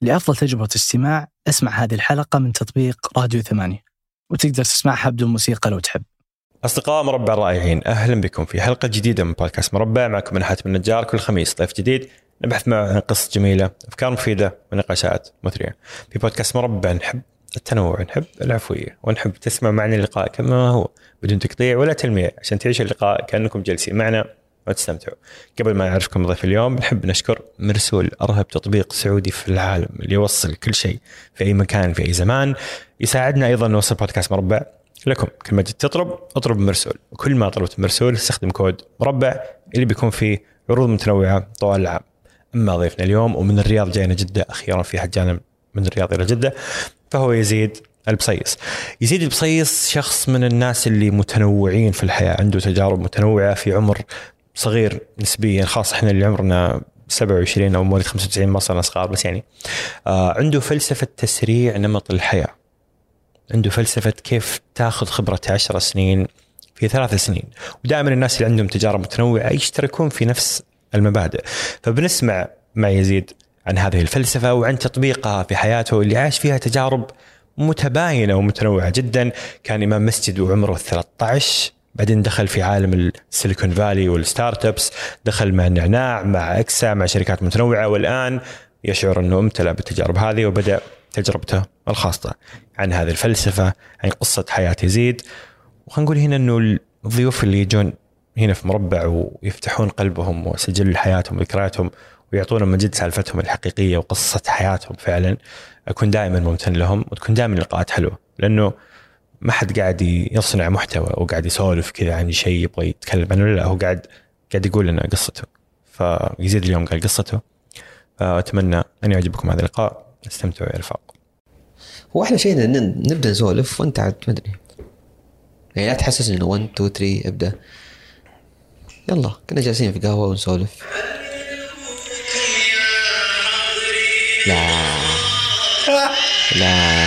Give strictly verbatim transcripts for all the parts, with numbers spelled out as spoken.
لأفضل تجربة استماع اسمع هذه الحلقة من تطبيق راديو ثمانية، وتقدر تسمعها بدون موسيقى لو تحب. أصدقاء مربع الرائعين، أهلا بكم في حلقة جديدة من بودكاست مربع. معكم من حاتم النجار. كل خميس ضيف جديد نبحث معه عن قصة جميلة، أفكار مفيدة ونقاشات مثرية. في بودكاست مربع نحب التنوع، نحب العفوية، ونحب تسمع معنا اللقاء كما هو بدون تقطيع ولا تلميع، عشان تعيش اللقاء كأنكم جالسين معنا وتستمتعوا. قبل ما نعرفكم ضيف اليوم، نحب نشكر مرسول، أرهب تطبيق سعودي في العالم اللي يوصل كل شيء في أي مكان في أي زمان. يساعدنا أيضا نوصل بودكاست مربع لكم. كل ما جيت تطلب اطلب مرسول، وكل ما طلبت مرسول استخدم كود مربع اللي بيكون فيه عروض متنوعة طوال العام. أما ضيفنا اليوم ومن الرياض جاينا جدة، أخيرا في حد جانا من الرياض إلى جدة، فهو يزيد البصيص. يزيد البصيص شخص من الناس اللي متنوعين في الحياة، عنده تجارب متنوعة في عمر صغير نسبيا، خاصة احنا اللي عمرنا سبعة وعشرين أو مواليد خمسة وتسعين ما صرنا صغار، بس يعني آه عنده فلسفة تسريع نمط الحياة، عنده فلسفة كيف تاخذ خبرة عشر سنين في ثلاث سنين. ودائما الناس اللي عندهم تجارب متنوعة يشتركون في نفس المبادئ. فبنسمع مع يزيد عن هذه الفلسفة وعن تطبيقها في حياته اللي عاش فيها تجارب متباينة ومتنوعة جدا. كان إمام مسجد وعمره ثلاثة عشر، بعدين دخل في عالم السيليكون فالي والستارت ابس، دخل مع النعناع، مع اكسا، مع شركات متنوعة، والآن يشعر أنه امتلأ بالتجارب هذه وبدأ تجربته الخاصة. عن هذه الفلسفة، عن قصة حياة يزيد. وخلينا نقول هنا أنه الضيوف اللي يجون هنا في مربع ويفتحون قلبهم وسجل حياتهم وذكرياتهم ويعطونا من جد سالفتهم الحقيقية وقصة حياتهم فعلا، أكون دائما ممتن لهم، وتكون دائما لقاءات حلوة، لأنه ما حد قاعد يصنع محتوى وقاعد يسولف كذا عن شيء يبغى يتكلم عنه، لا هو قاعد قاعد يقول لنا قصته. فيزيد اليوم قال قصته، أتمنى أن يعجبكم هذا اللقاء، استمتعوا يا رفاق. هو أحلى شيء إن نبدأ نسولف وأنت عاد ما أدري، يعني لا تحسس إنه واحد اثنين ثلاثة ابدأ، يلا كنا جالسين في قهوة ونسولف. لا لا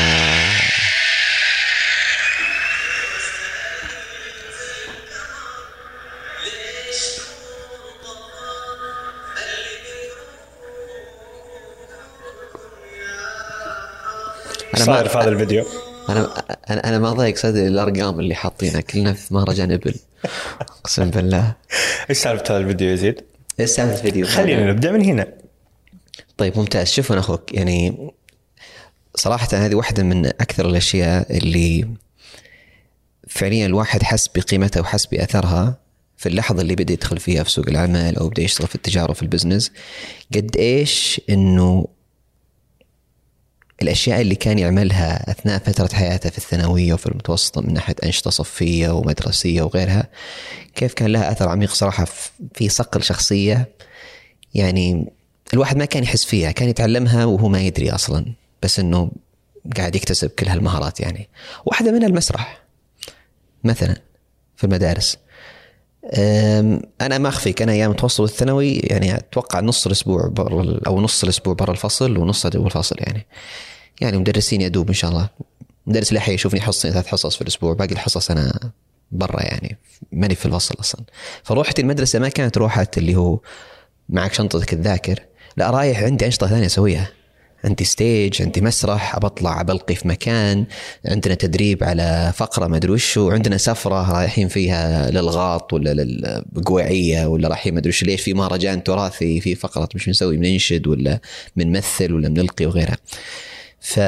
أنا ما في هذا الفيديو، أنا أنا أنا ما ضايق صدري الأرقام اللي حاطينها كلنا في مهرجان إبل، قسم بالله. إيش سالفة هذا الفيديو يزيد؟ إيش سالفة الفيديو؟ خلينا نبدأ من هنا. طيب ممتاز. شوف أنا أخوك، يعني صراحة هذه واحدة من أكثر الأشياء اللي فعليا الواحد حس بقيمتها وحس بأثرها في اللحظة اللي بدأ يدخل فيها في سوق العمل أو بدأ يشتغل في التجارة في البزنس. قد إيش إنه الأشياء اللي كان يعملها أثناء فترة حياته في الثانوية وفي المتوسطة من ناحية أنشطة صفية ومدرسية وغيرها، كيف كان لها أثر عميق صراحة في صقل شخصية. يعني الواحد ما كان يحس فيها، كان يتعلمها وهو ما يدري أصلا، بس إنه قاعد يكتسب كل هالمهارات. يعني واحدة من المسرح مثلا في المدارس. أنا ما أخفيك، أنا أيام المتوسط والثانوي يعني أتوقع نص الأسبوع برا أو نص الأسبوع برا الفصل ونص جو الفصل. يعني يعني مدرسين يدوب إن شاء الله، مدرس لحي يشوفني حصتين ثلاث حصص في الأسبوع، باقي الحصص أنا برا، يعني ماني في الفصل أصلا. فروحت المدرسة ما كانت روحت اللي هو معك شنطتك الذاكر، لا رايح عندي أنشطة ثانية أسويها، عندي ستيج، عندي مسرح، أبطلع أبلقي في مكان، عندنا تدريب على فقرة ما أدري وش، وعندنا سفرة رايحين فيها للغاط ولا للقويعية ولا رايحين ما أدري وش ليش، في مهرجان تراثي، في فقرة مش بنسوي بننشد ولا بنمثل ولا بنلقي وغيرها. ف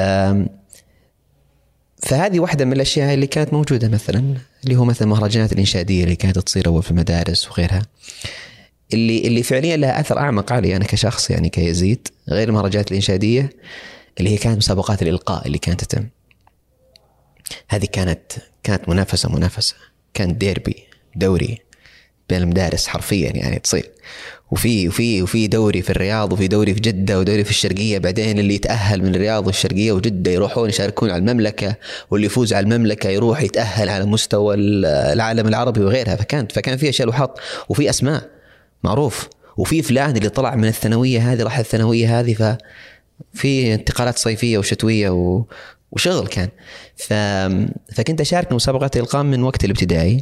فهذه واحدة من الأشياء اللي كانت موجودة، مثلا اللي هو مثلا مهرجانات الإنشادية اللي كانت تصير أول في المدارس وغيرها، اللي اللي فعليا لها أثر أعمق علي أنا كشخص، يعني كيزيد، غير المهرجانات الإنشادية اللي هي كانت مسابقات الإلقاء اللي كانت تتم. هذه كانت كانت منافسة منافسة كانت ديربي، دوري بين المدارس حرفيا يعني تصير، وفي وفي وفي دوري في الرياض، وفي دوري في جدة، ودوري في الشرقية. بعدين اللي يتأهل من الرياض والشرقية وجدة يروحون يشاركون على المملكة، واللي يفوز على المملكة يروح يتأهل على مستوى العالم العربي وغيرها. فكانت فكان فيها شيء وحط، وفي أسماء معروف، وفي فلان اللي طلع من الثانوية هذه راح الثانوية هذه، ففي انتقالات صيفية وشتوية و... وشغل كان. ف... فكنت أشارك مسابقات الإلقاء من وقت الابتدائي.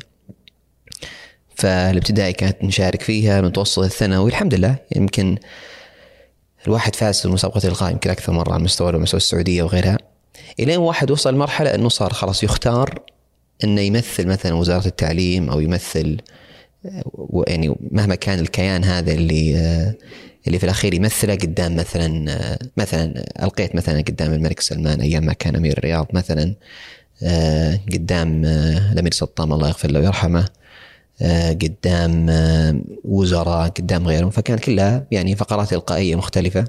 فالابتدائي كانت نشارك فيها، المتوسط الثانوي الحمد لله يمكن الواحد فاز في مسابقة الإلقاء يمكن أكثر مرة على مستوى المستوى السعودية وغيرها، إلين واحد وصل مرحلة أنه صار خلاص يختار أنه يمثل مثلا وزارة التعليم أو يمثل يعني مهما كان الكيان هذا اللي اللي في الأخير يمثله قدام مثلا مثلا ألقيت مثلا قدام الملك سلمان أيام ما كان أمير الرياض مثلا، قدام الأمير سلطان الله يغفر له ويرحمه، قدام وزراء، قدام غيرهم، فكان كلها يعني فقرات إلقائية مختلفة.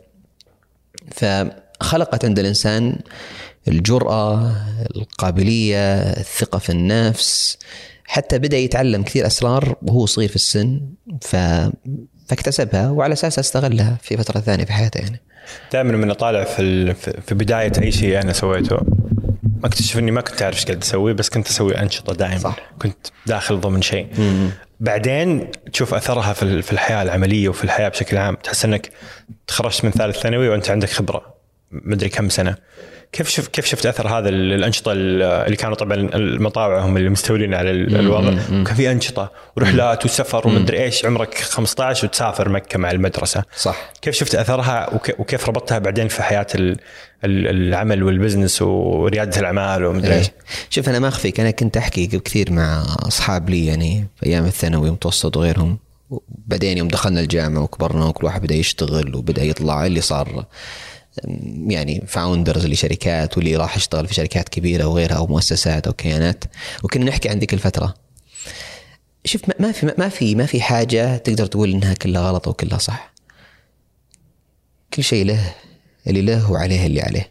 فخلقت عند الإنسان الجرأة، القابلية، الثقة في النفس، حتى بدأ يتعلم كثير أسرار وهو صغير في السن، ف... فاكتسبها وعلى أساس استغلها في فترة ثانية في حياته. يعني دائما من طالع في ال... في بداية أي شيء أنا سويته ما اكتشف إني ما كنت أعرف إيش قاعد أسوي، بس كنت أسوي أنشطة دائما. صح. كنت داخل ضمن شيء. م- بعدين تشوف أثرها في في الحياة العملية وفي الحياة بشكل عام. تحس إنك تخرجت من ثالث ثانوي وأنت عندك خبرة مدري كم سنة. كيف شفت كيف شفت أثر هذا الأنشطة اللي كانوا طبعا المطاوع هم اللي مستولين على الوضع، وكان في أنشطة ورحلات وسفر ومدري إيش، عمرك خمسة عشر وتسافر مكة مع المدرسة. صح. كيف شفت أثرها وكيف ربطتها بعدين في حياة العمل والبزنس وريادة الأعمال ومدري إيش؟ شوف أنا ما أخفيك، أنا كنت أحكي كثير مع أصحاب لي يعني في أيام الثانوي ومتوسط وغيرهم، وبعدين يوم دخلنا الجامعة وكبرنا وكل واحد بدأ يشتغل وبدأ يطلع، اللي صار يعني فاوندرز لشركات واللي راح يشتغل في شركات كبيرة وغيرها أو مؤسسات أو كيانات، وكنا نحكي عن ذيك الفترة. شوف ما في ما في ما في حاجة تقدر تقول إنها كلها غلط أو كلها صح. كل شيء له اللي له وعليه اللي عليه.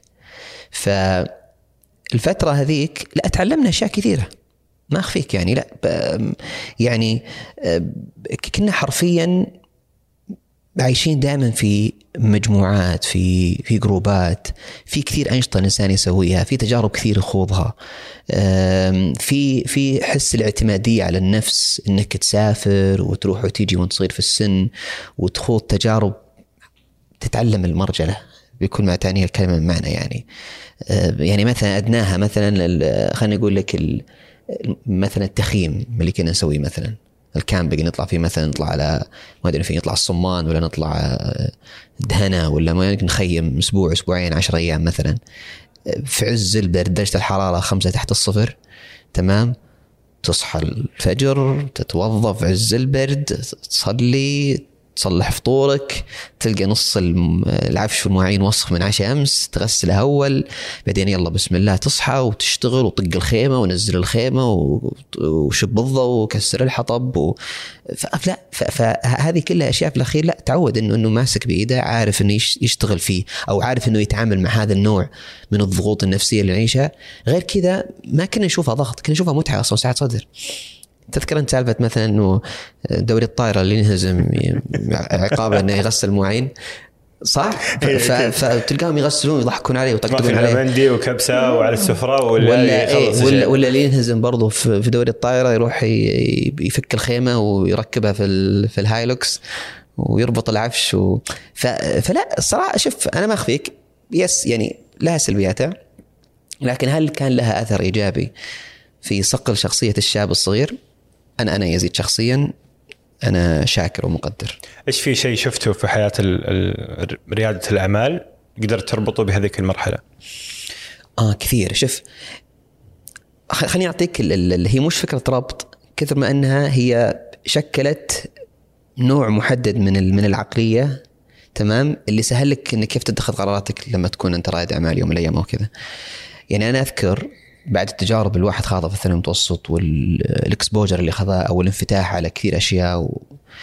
فالفترة هذيك لا تعلمنا أشياء كثيرة ما أخفيك يعني، لا يعني كنا حرفياً عايشين دائما في مجموعات، في في جروبات، في كثير أنشطة الإنسان يسويها، في تجارب كثير يخوضها، في في حس الاعتمادية على النفس، إنك تسافر وتروح وتيجي وانت صغير في السن وتخوض تجارب، تتعلم المرجلة بكل ما تعنيه الكلمة من معنى. يعني يعني مثلا أدناها مثلا خلينا نقول لك مثلا التخييم اللي كنا نسويه، مثلا الكامبينج نطلع فيه، مثلا نطلع على ما أدري فيه، نطلع الصمان ولا نطلع دهنة ولا ما نخيم أسبوع أسبوعين عشر أيام مثلا في عز البرد، درجة الحرارة خمسة تحت الصفر، تمام، تصحى الفجر، تتوظف في عز البرد، تصلي، تصلح فطورك، تلقى نص العفش والمواعين وسخ من عشاء أمس، تغسله أول، بعدين يلا بسم الله تصحى وتشتغل وطق الخيمة ونزل الخيمة وشب الضوء وكسر الحطب و... فلا فهذه كلها أشياء في الأخير لا تعود إنه إنه ماسك بإيده، عارف إنه يشتغل فيه أو عارف إنه يتعامل مع هذا النوع من الضغوط النفسية اللي نعيشها. غير كذا ما كنا نشوفها ضغط، كنا نشوفها متعة أصلا ساعة صدر. تذكر أنت سالفة مثلا إنه دوري الطائرة اللي ينهزم عقابه إنه يغسل مواعين، صح؟ فتلقاهم يغسلون ويضحكون عليه ويطقطقون عليه، مندي وكبسة وعلى السفرة، ولا ولا إيه ولا, ولا اللي ينهزم برضو في دوري الطائرة يروح يفك الخيمة ويركبها في في الهايلوكس ويربط العفش و... فلا الصراحة شوف أنا ما أخفيك، يس يعني لها سلبياتها، لكن هل كان لها أثر إيجابي في صقل شخصية الشاب الصغير؟ أنا أنا يزيد شخصيا أنا شاكر ومقدر. إيش في شيء شفته في حياة ريادة الأعمال قدرت تربطه بهذيك المرحلة؟ آه كثير. شوف خليني أعطيك اللي هي مش فكرة ربط كثر ما أنها هي شكلت نوع محدد من من العقلية، تمام، اللي سهل لك إنك كيف تتخذ قراراتك لما تكون أنت رائد أعمال يوم من الأيام أو كذا. يعني أنا أذكر بعد التجارب الواحد خاضها في الثانوي المتوسط والإكسبوجر اللي خذها أو الانفتاح على كثير أشياء و...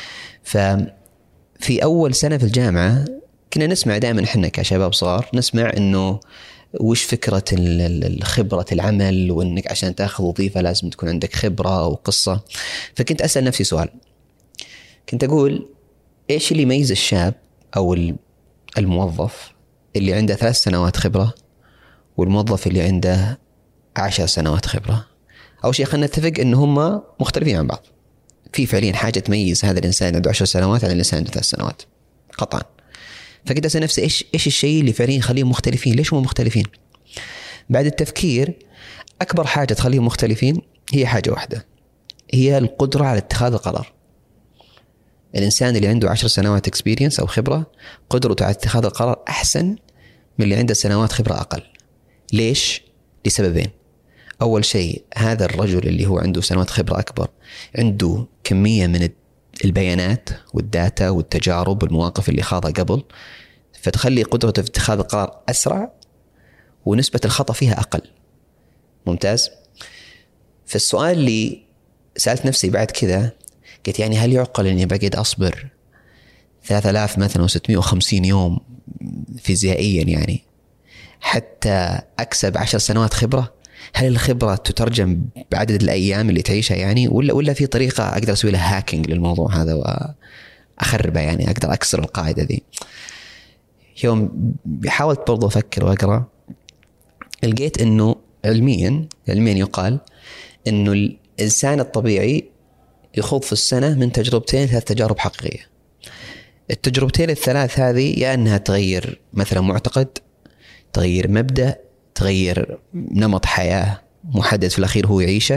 ففي أول سنة في الجامعة كنا نسمع دائما إحنا كشباب صغار نسمع إنه وش فكرة الخبرة العمل، وإنك عشان تأخذ وظيفة لازم تكون عندك خبرة أو قصة. فكنت أسأل نفسي سؤال، كنت أقول إيش اللي يميز الشاب أو الموظف اللي عنده ثلاث سنوات خبرة والموظف اللي عنده عشر سنوات خبرة؟ أول شيء خلينا نتفق إن هم مختلفين عن بعض، في فعليا حاجة تميز هذا الإنسان عنده عشر سنوات عن الإنسان عنده ثلاث سنوات قطعا. فكنت أسأل نفسي إيش إيش الشيء اللي فعليا يخليهم مختلفين؟ ليش هم مختلفين؟ بعد التفكير أكبر حاجة تخليهم مختلفين هي حاجة واحدة، هي القدرة على اتخاذ القرار. الإنسان اللي عنده عشر سنوات اكسبيرينس أو خبرة قدرته على اتخاذ القرار أحسن من اللي عنده سنوات خبرة أقل. ليش؟ لسببين. أول شيء هذا الرجل اللي هو عنده سنوات خبرة أكبر عنده كمية من البيانات والداتا والتجارب والمواقف اللي خاضها قبل، فتخلي قدرته في اتخاذ القرار أسرع ونسبة الخطأ فيها أقل. ممتاز. فالسؤال اللي سألت نفسي بعد كذا قلت يعني هل يعقل أني بقيت أصبر ثلاثة آلاف مثلا وستمائة وخمسين يوم فيزيائيا يعني حتى أكسب عشر سنوات خبرة؟ هل الخبرة تترجم بعدد الأيام اللي تعيشها يعني، ولا ولا في طريقة أقدر أسوي لها هاكينج للموضوع هذا وأخربه يعني أقدر أكسر القاعدة ذي؟ يوم حاولت برضو أفكر وأقرأ لقيت إنه علميا علميا يقال إنه الإنسان الطبيعي يخوض في السنة من تجربتين ثلاث تجارب حقيقية. التجربتين الثلاث هذه يا أنها تغير مثلا معتقد، تغير مبدأ، تغير نمط حياة محدد في الأخير هو يعيشه،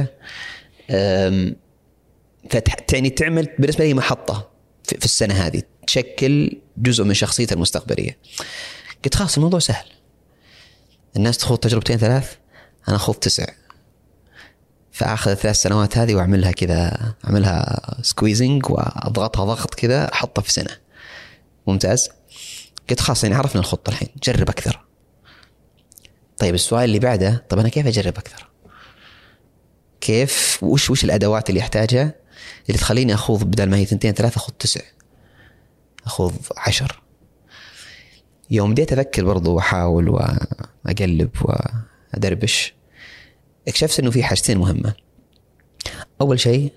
فتعني تعمل بالنسبة لي محطة في السنة هذه تشكل جزء من شخصيته المستقبلية. قلت خلاص الموضوع سهل، الناس تخوض تجربتين ثلاث، أنا أخوض تسع، فأخذ الثلاث سنوات هذه وأعملها كذا، أعملها سكويزنج وأضغطها ضغط كذا أحطها في سنة. ممتاز. قلت خلاص يعني عرفنا الخطة الحين، جرب أكثر. طيب السؤال اللي بعده، طب أنا كيف أجرب أكثر؟ كيف وش وش الأدوات اللي أحتاجها اللي تخليني أخوض بدل ما هي ثنتين ثلاثة أخوض تسع، أخوض عشر؟ يوم بديت أفكر برضو وأحاول وأقلب وأدربش، اكتشفت إنه في حاجتين مهمة. أول شيء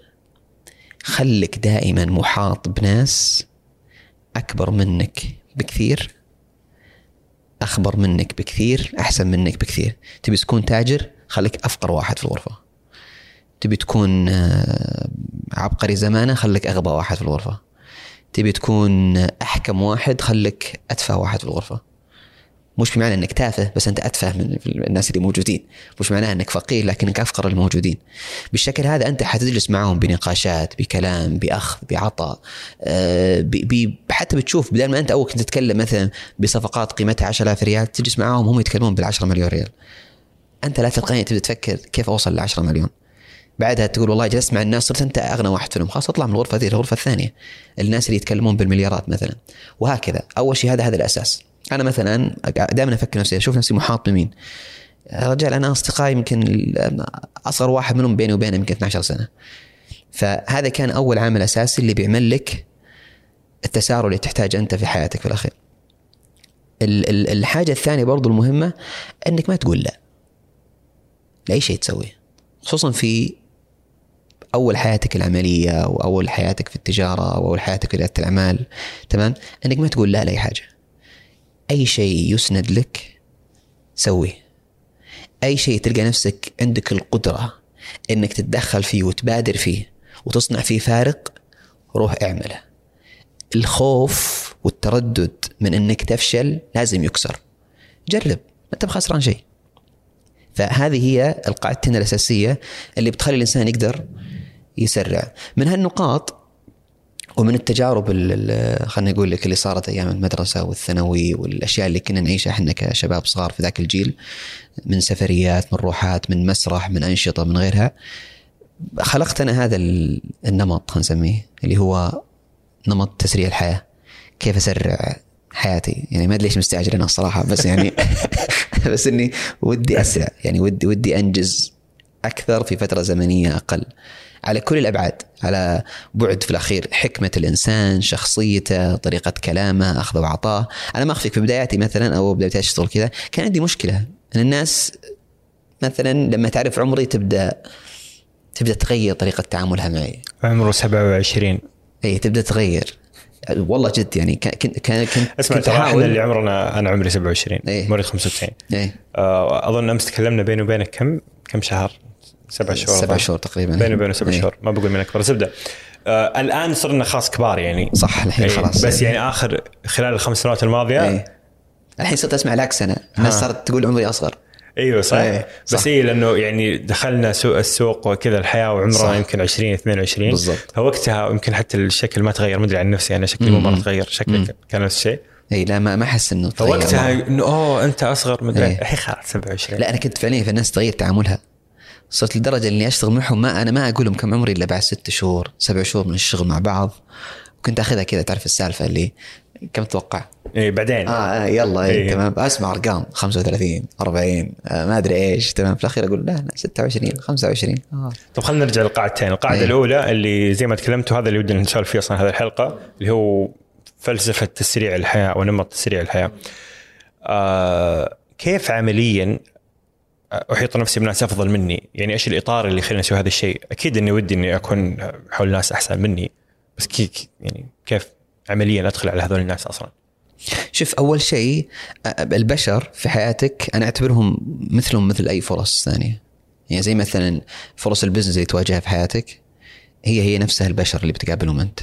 خلك دائما محاط بناس أكبر منك بكثير، أخبر منك بكثير، أحسن منك بكثير. تبي تكون تاجر خليك أفقر واحد في الغرفة، تبي تكون عبقري زمانه خليك أغبى واحد في الغرفة، تبي تكون أحكم واحد خليك أتفه واحد في الغرفة. مش بمعنى أنك تافه بس أنت أتفه من الناس اللي موجودين، مش معناها أنك فقير لكنك أفقر الموجودين. بالشكل هذا أنت حتجلس معهم بنقاشات، بكلام، بأخذ، بعطاء، أه حتى بتشوف بدل ما أنت أول كنت تتكلم مثلا بصفقات قيمتها عشرة آلاف ريال، تجلس معهم هم يتكلمون بالعشرة مليون ريال. أنت لا تلقائيا تبدأ تفكر كيف أوصل لعشرة مليون، بعدها تقول والله جلست مع الناس صرت أنت أغنى واحد فيهم، خلاص أطلع من الغرفة ذي الغرفة الثانية، الناس اللي يتكلمون بالمليارات مثلا. وهكذا أول شيء هذا هذا الأساس. أنا مثلا دائما أفكر نفسي، أشوف نفسي محاط بمين؟ رجال أنا أصدقائي يمكن أصغر واحد منهم بيني وبينه يمكن اثنتي عشرة سنة. فهذا كان أول عامل أساسي اللي بيعمل لك التسارع اللي تحتاج أنت في حياتك في الأخير. الحاجة الثانية برضو المهمة أنك ما تقول لا لأي شيء تسويه، خصوصا في أول حياتك العملية أو أول حياتك في التجارة أو أول حياتك في ريادة الأعمال. تمام، أنك ما تقول لا لأي حاجة. أي شيء يسند لك سويه، أي شيء تلقى نفسك عندك القدرة أنك تتدخل فيه وتبادر فيه وتصنع فيه فارق، روح اعمله. الخوف والتردد من أنك تفشل لازم يكسر. جرب، ما أنت بخسران شيء. فهذه هي القاعدتين الأساسية اللي بتخلي الإنسان يقدر يسرع. من هالنقاط ومن التجارب خلنا نقول لك اللي صارت أيام المدرسة والثانوي والأشياء اللي كنا نعيشها إحنا كشباب صغار في ذاك الجيل، من سفريات، من روحات، من مسرح، من أنشطة، من غيرها، خلقت أنا هذا النمط هنسميه اللي هو نمط تسريع الحياة. كيف أسرع حياتي؟ يعني ما أدري ليش مستعجل أنا الصراحة، بس يعني بس إني ودي أسرع، يعني ودي ودي أنجز أكثر في فترة زمنية أقل، على كل الأبعاد، على بعد في الأخير حكمة الإنسان، شخصيته، طريقة كلامه، أخذ وعطاه. أنا ما أخفيك في بداياتي مثلا أو بداية أشتغل كذا كان عندي مشكلة أن الناس مثلا لما تعرف عمري تبدأ تبدأ تغير طريقة تعاملها معي. عمره سبعة وعشرين أي تبدأ تغير والله جد. يعني كنت كان كنت اسمع ترى احنا اللي عمرنا انا عمري سبعة وعشرين ايه؟ مواليد خمسة وتسعين. ايه؟ آه اظن امس تكلمنا بيني وبينك كم كم شهر؟ سبع شهور سبع شهور تقريبا بيني وبينه سبع ايه؟ شهور ما بقول من اكبر زبده. آه الان صرنا خاص كبار يعني صح الحين ايه؟ خلاص بس يعني اخر خلال الخمس سنوات الماضيه ايه؟ الحين صرت اسمع العكس، انا الناس صارت تقول عمري اصغر. ايوه صح. أيه صح. بس ايه لانه يعني دخلنا سوق السوق وكذا الحياه وعمرنا يمكن عشرين اثنين وعشرين بالضبط. فوقتها يمكن حتى الشكل ما تغير. مدري عن نفسي انا شكلي مو مره تغير، شكلك كان نفس الشيء. اي لا ما ما احس انه فوقتها انه اوه انت اصغر مدري الحين خلاص سبعة وعشرين. لا انا كنت فعليا في الناس تغير تعاملها، صرت لدرجه اني اشتغل معهم ما انا ما اقول لهم كم عمري الا بعد ست شهور سبع شهور من الشغل مع بعض. وكنت اخذها كذا تعرف السالفه اللي كم تتوقع ايه بعدين اه, آه يلا إيه إيه. تمام اسمع ارقام خمسة وثلاثين أربعين آه ما ادري ايش تمام. في الاخير اقول لا لا ستة وعشرين خمسة وعشرين. آه. طب خلينا نرجع للقاعدتين. القاعده إيه. الاولى اللي زي ما تكلمت وهذا اللي ودنا نسولف فيه اصلا هذه الحلقه اللي هو فلسفه تسريع الحياه ونمط تسريع الحياه. آه كيف عمليا احيط نفسي بناس افضل مني؟ يعني ايش الاطار اللي يخليني اسوي هذا الشيء؟ اكيد اني ودي اني اكون حول ناس احسن مني، بس كيف يعني كيف عمليا ادخل على هذول الناس اصلا؟ شوف اول شيء البشر في حياتك انا اعتبرهم مثلهم مثل اي فرص ثانيه. يعني زي مثلا فرص البزنس اللي تواجهها في حياتك هي هي نفسها البشر اللي بتقابلهم انت.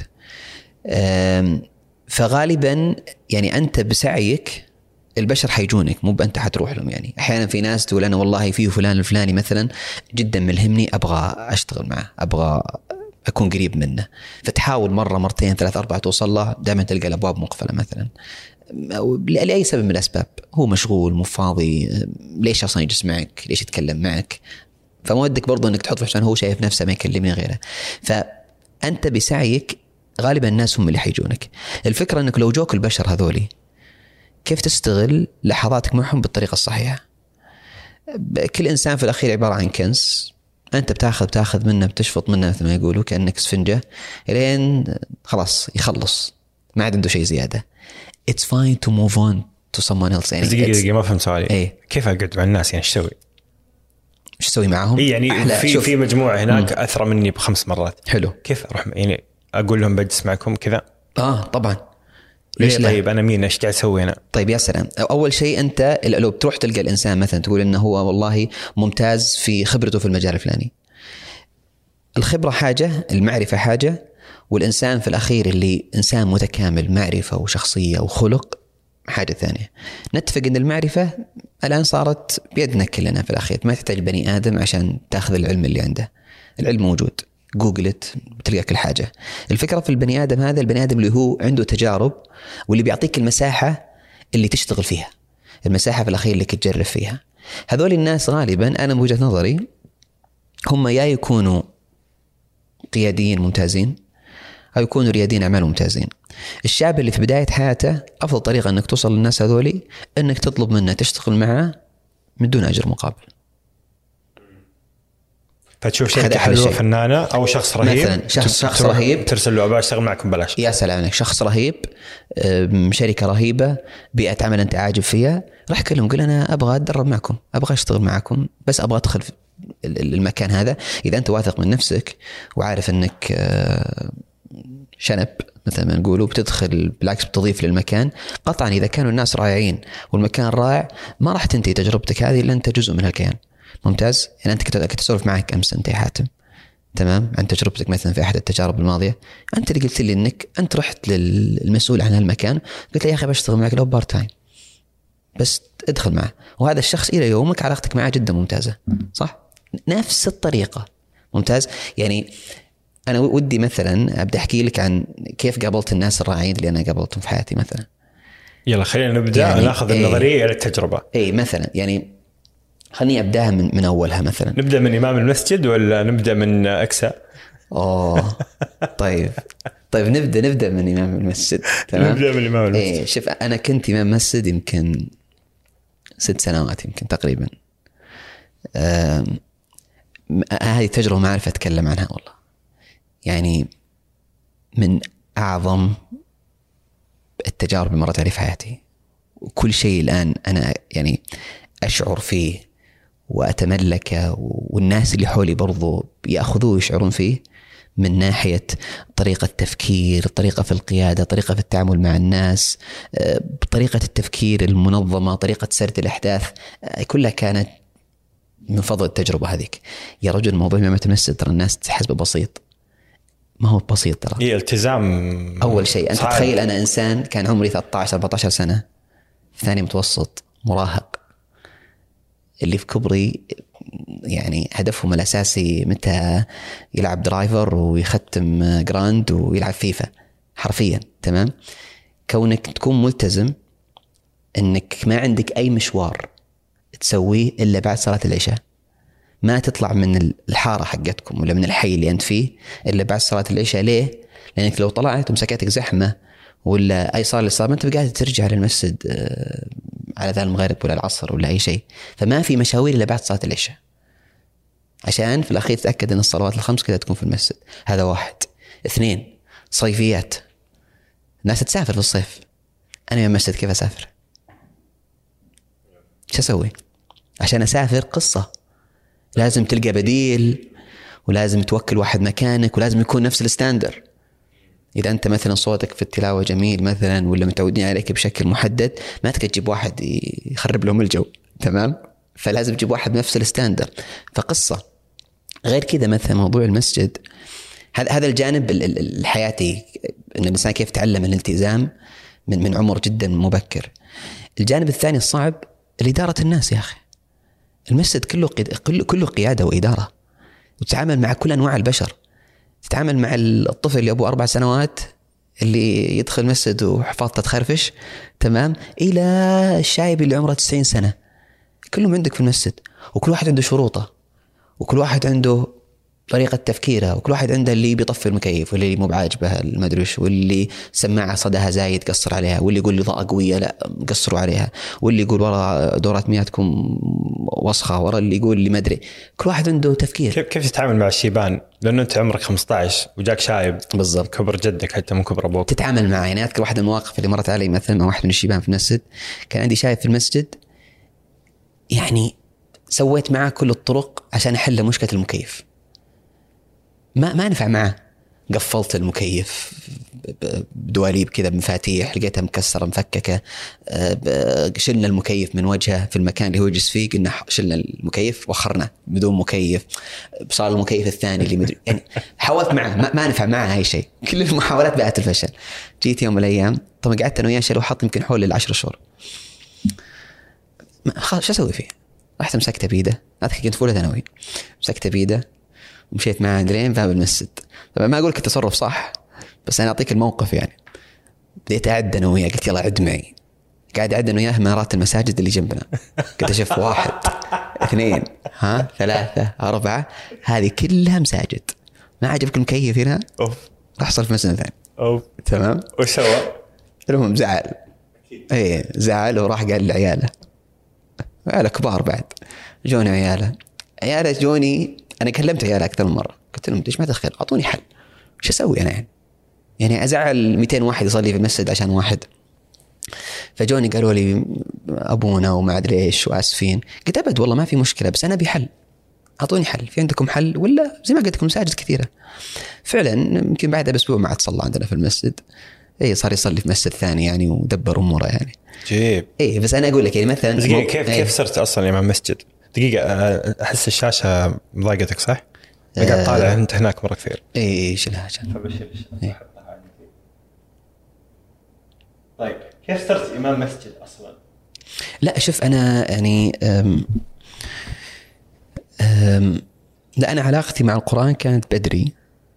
فغالبا يعني انت بسعيك البشر حيجونك مو بأنت حتروح لهم. يعني أحيانا في ناس تقول أنا والله فيه فلان الفلاني مثلا جدا ملهمني أبغى أشتغل معه أبغى أكون قريب منه، فتحاول مرة مرتين ثلاث أربعة توصل له دائما تلقى الأبواب مقفلة مثلا لأي سبب من الأسباب. هو مشغول مو فاضي، ليش أصلا يجلس معك، ليش يتكلم معك، فما ودك برضو أنك تحط عشان هو شايف نفسه ما يكلمني غيره. فأنت بسعيك غالبا الناس هم اللي حيجونك. الفكرة أنك لو جوك البشر هذولي كيف تستغل لحظاتك معهم بالطريقة الصحيحة. كل إنسان في الأخير عبارة عن كنز، أنت بتاخذ بتاخذ منه بتشفط منه مثل ما يقولوا كأنك سفنجة لين خلاص يخلص ما عاد عنده شيء زيادة. It's fine to move on to someone else. يعني دقيقة دقيقة ما فهمت سؤالي. ايه كيف أقعد مع الناس يعني إيش سوي؟ إيش سوي معهم؟ إيه يعني في شوف. في مجموعة هناك مم. أثرى مني بخمس مرات. حلو. كيف أروح يعني أقول لهم بجلس معكم كذا؟ آه طبعا. ليش طيب أنا مين إيش قاعد أسوي أنا؟ طيب يا سلام. أول شيء أنت لو بتروح تلقى الإنسان مثلا تقول إنه هو والله ممتاز في خبرته في المجال الفلاني. الخبرة حاجة، المعرفة حاجة، والإنسان في الأخير اللي إنسان متكامل معرفة وشخصية وخلق حاجة ثانية. نتفق إن المعرفة الآن صارت بيدنا كلنا في الأخير، ما تحتاج بني آدم عشان تأخذ العلم اللي عنده. العلم موجود، جوجلت بتلقى كل حاجة. الفكرة في البني آدم هذا، البني آدم اللي هو عنده تجارب واللي بيعطيك المساحة اللي تشتغل فيها، المساحة في الأخير اللي تجرب فيها. هذول الناس غالبا أنا بوجهة نظري هم يا يكونوا قياديين ممتازين أو يكونوا رياديين أعمال ممتازين. الشاب اللي في بداية حياته أفضل طريقة أنك توصل للناس هذولي أنك تطلب منه تشتغل معه من دون أجر مقابل. فتشوف شركة حلوة فنانة أو شخص رهيب مثلا شخص, شخص رهيب ترسل له أبغى أشتغل معكم بلاش. يا سلام عليك، شخص رهيب، شركة رهيبة، بيئة عمل أنت عاجب فيها، راح كلهم قل أنا أبغى أتدرب معكم، أبغى أشتغل معكم، بس أبغى أدخل في المكان هذا. إذا أنت واثق من نفسك وعارف أنك شنب مثل ما نقوله بتدخل بالعكس بتضيف للمكان، قطعا إذا كانوا الناس رائعين والمكان رائع ما راح تنتهي تجربتك هذه إلا أنت جزء من الكيان. ممتاز. يعني أنت كنت أسولف معك أمس أنت يا حاتم تمام عن تجربتك مثلا في أحد التجارب الماضية، أنت اللي قلت لي أنك أنت رحت للمسؤول عن هالمكان قلت لي يا أخي بشتغل معك لو بارت تايم بس ادخل معه، وهذا الشخص إلى يومك علاقتك معه جدا ممتازة صح؟ نفس الطريقة. ممتاز. يعني أنا ودي مثلا أبدأ أحكي لك عن كيف قابلت الناس الرائعين اللي أنا قابلتهم في حياتي مثلا. يلا خلينا نبدأ يعني ناخذ ايه النظرية إلى التجربة. إيه مثلا يعني خليني أبدأها من من أولها. مثلا نبدأ من إمام المسجد ولا نبدأ من أكسا؟ أوه طيب طيب نبدأ نبدأ من إمام المسجد. تمام. نبدأ من إمام المسجد. إيه شوف أنا كنت إمام مسجد يمكن ست سنوات يمكن تقريبا. هذه تجربة ما أعرف أتكلم عنها والله. يعني من أعظم التجارب اللي مرت علي في حياتي، وكل شيء الآن أنا يعني أشعر فيه وأتملكه، والناس اللي حولي برضو يأخذوه ويشعرون فيه من ناحية طريقة تفكير، طريقة في القيادة، طريقة في التعامل مع الناس، طريقة التفكير المنظمة، طريقة سرد الأحداث، كلها كانت من فضل التجربة هذيك. يا رجل موضوع إمامة المسجد ترى الناس تحسبه بسيط، ما هو بسيط ترى. إيه التزام. أول شيء أنت تخيل أنا إنسان كان عمري ثلاثة عشر أربعة عشر سنة، ثاني متوسط، مراهق، اللي في كبري يعني هدفهم الأساسي متى يلعب درايفر ويختم جراند ويلعب فيفا حرفيا. تمام. كونك تكون ملتزم انك ما عندك اي مشوار تسويه الا بعد صلاة العشاء، ما تطلع من الحارة حقتكم ولا من الحي اللي انت فيه الا بعد صلاة العشاء. ليه؟ لانك لو طلعت ومسكتك زحمة ولا اي صار اللي صار، ما انت قاعد ترجع للمسجد على ذا المغرب ولا العصر ولا اي شيء. فما في مشاوير الا بعد صلاة العشاء، عشان في الاخير تتاكد ان الصلوات الخمس كذا تكون في المسجد. هذا واحد. اثنين، صيفيات، الناس تسافر في الصيف. انا يوم مسجد كيف اسافر؟ شو اسوي عشان اسافر؟ قصة، لازم تلقى بديل ولازم توكل واحد مكانك ولازم يكون نفس الستاندر. إذا أنت مثلا صوتك في التلاوة جميل مثلا ولا متعودين عليك بشكل محدد، ما تجيب واحد يخرب لهم الجو. تمام. فلازم تجيب واحد بنفس الستاندر. فقصة. غير كذا مثلا موضوع المسجد، هذا هذا الجانب الحياتي، إن الإنسان كيف تعلم الالتزام من من عمر جدا مبكر. الجانب الثاني الصعب الإدارة الناس. يا أخي المسجد كله كله كله قيادة وإدارة، وتتعامل مع كل أنواع البشر. تتعامل مع الطفل اللي أبوه أربع سنوات اللي يدخل مسجد وحفاظته تخرفش، تمام، إلى الشايب اللي عمره تسعين سنة. كلهم عندك في المسجد، وكل واحد عنده شروطه، وكل واحد عنده طريقة تفكيره، وكل واحد عنده اللي بيطفي المكيف، واللي مو بعاجبه المدرش، واللي سماعة صداها زايد قصر عليها، واللي يقول لي ضاء قوية لا قصروا عليها، واللي يقول ورا دورات مياتكم وسخة، ورا اللي يقول لي مدري. كل واحد عنده تفكير. كيف كيف تتعامل مع الشيبان؟ لأنه أنت عمرك خمسة عشر وجاك شايب بالضبط كبر جدك حتى من كبر أبوك. تتعامل معه. يعني أذكر واحد من المواقف اللي مرت علي مثلا مع واحد من الشيبان في المسجد. كان عندي شايب في المسجد، يعني سويت معه كل الطرق عشان أحل مشكلة المكيف، ما ما نفع معه. قفلت المكيف بدواليب كذا بمفاتيح، لقيتها مكسرة مفككة. شلنا المكيف من وجهه في المكان اللي هو يجلس فيه، قلنا شلنا المكيف وخرنا بدون مكيف. صار المكيف الثاني اللي مدري، يعني حاولت معه ما, ما نفع معه أي شيء. كل المحاولات بقت الفشل. جيت يوم من الأيام طبعا قعدت أنا وياه شيل وحط يمكن حول العشر شهور. خلاص شو أسوي فيه؟ رحت مسكته بيده، أذكر كنت فولة ثانوي، مسكته بيده ومشيت معه لين باب المسجد. طبعا ما أقول لك التصرف صح، بس أنا أعطيك الموقف. يعني بديت أعد أنا وياه، قلت يلا عد معي. قاعد أعد أنا وياه منارات المساجد اللي جنبنا. قلت أشوف واحد اثنين ها ثلاثة أربعة، هذه كلها مساجد. ما عجبك المكيف هنا؟ أوف. راح صار في مسجد ثاني. أوف. تمام. وش سوى؟ المهم زعل. إيه زعل وراح قال لعياله، عياله كبار بعد، جوني عياله عياله جوني. أنا كلمت عياله أكثر من مرة، قلت لهم ليش ما تدخل؟ أعطوني حل، شو أسوي أنا يعني؟ يعني أزعل مئتين واحد يصلي في المسجد عشان واحد؟ فجوني قالوا لي أبونا وما أدري إيش وآسفين. قلت أبد والله ما في مشكلة، بس أنا بحل، أعطوني حل. في عندكم حل ولا زي ما قلت لكم مساجد كثيرة؟ فعلا يمكن بعد بأسبوع ما عاد صلى عندنا في المسجد. إيه صار يصلي في مسجد ثاني يعني، ودبر أموره يعني. جيب. إيه بس أنا أقول لك يعني مثلا دقيقة، كيف إيه؟ كيف صرت أصلا إمام مسجد؟ دقيقة أحس الشاشة مضايقتك صح؟ قاعد طالع أنت هناك مرة كثير. إيه شلها عشان. إيه. طيب كيف صرت إمام مسجد أصلا؟ لا شوف أنا يعني أم أم لا أنا علاقتي مع القرآن كانت بدري.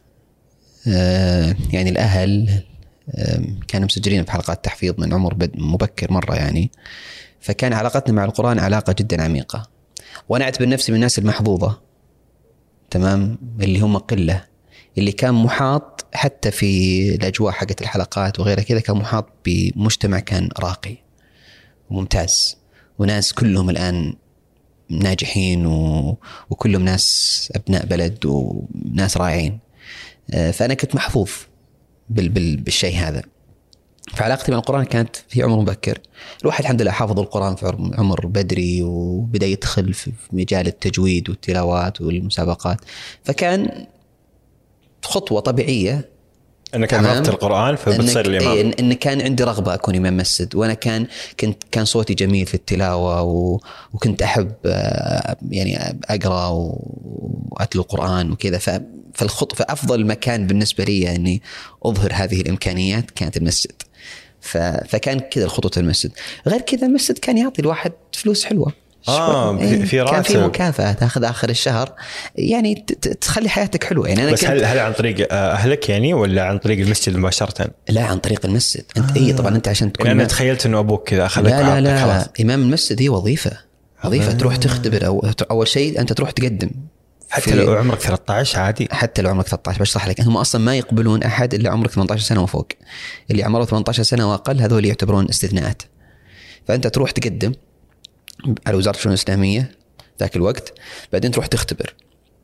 يعني الأهل كانوا مسجلين في حلقات تحفيظ من عمر مبكر مرة يعني، فكان علاقتنا مع القرآن علاقة جدا عميقة. وأنا أعتبر نفسي من الناس المحظوظة، تمام، اللي هم قلة، اللي كان محاط حتى في الأجواء حقت الحلقات وغيرها كذا، كان محاط بمجتمع كان راقي وممتاز، وناس كلهم الآن ناجحين و... وكلهم ناس أبناء بلد وناس رائعين. فأنا كنت محظوظ بال... بال... بالشيء هذا. فعلاقتي مع القرآن كانت في عمر مبكر. الواحد الحمد لله حافظ القرآن في عمر بدري، وبدأ يدخل في مجال التجويد والتلاوات والمسابقات، فكان خطوة طبيعية انك حفظت القرآن فبتصير الإمام. إيه إن كان عندي رغبة أكون إمام مسجد، وأنا كان كنت كان صوتي جميل في التلاوة، و... وكنت أحب يعني أقرأ وأتلو القرآن وكذا. ف... فالخط فأفضل مكان بالنسبة لي أني أظهر هذه الإمكانيات كانت المسجد. ف... فكان كذا الخطوة المسجد. غير كذا المسجد كان يعطي الواحد فلوس حلوة، اه إيه في راتب، كان في مكافأة تاخذ آخر الشهر، يعني تخلي حياتك حلوة. يعني أنا بس هل هل عن طريق أهلك يعني ولا عن طريق المسجد مباشرة؟ لا عن طريق المسجد. أنت آه. إيه طبعا أنت عشان تكون يعني أنا تخيلت إنه أبوك كذا أخذك لا لا لا خلاص. إمام المسجد هي وظيفة وظيفة آه. تروح تختبر. أو أول شيء أنت تروح تقدم حتى لو عمرك ثلاثة عشر عادي. حتى لو عمرك ثلاثة عشر بشرح لك، هم أصلا ما يقبلون أحد اللي عمرك ثمانية عشر سنة وفوق. اللي عمره ثمانية عشر سنة وأقل هذول يعتبرون استثناءات. فأنت تروح تقدم على وزارة الشؤون الإسلامية ذاك الوقت، بعدين تروح تختبر.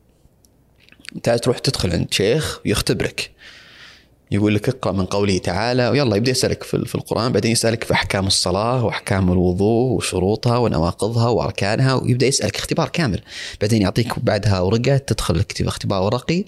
أنت تروح تدخل عند شيخ يختبرك، يقول لك اقرأ من قوله تعالى، ويلا يبدأ يسألك في القرآن، بعدين يسألك في أحكام الصلاة وأحكام الوضوء وشروطها ونواقضها وأركانها، ويبدأ يسألك اختبار كامل. بعدين يعطيك بعدها ورقة تدخل اختبار ورقي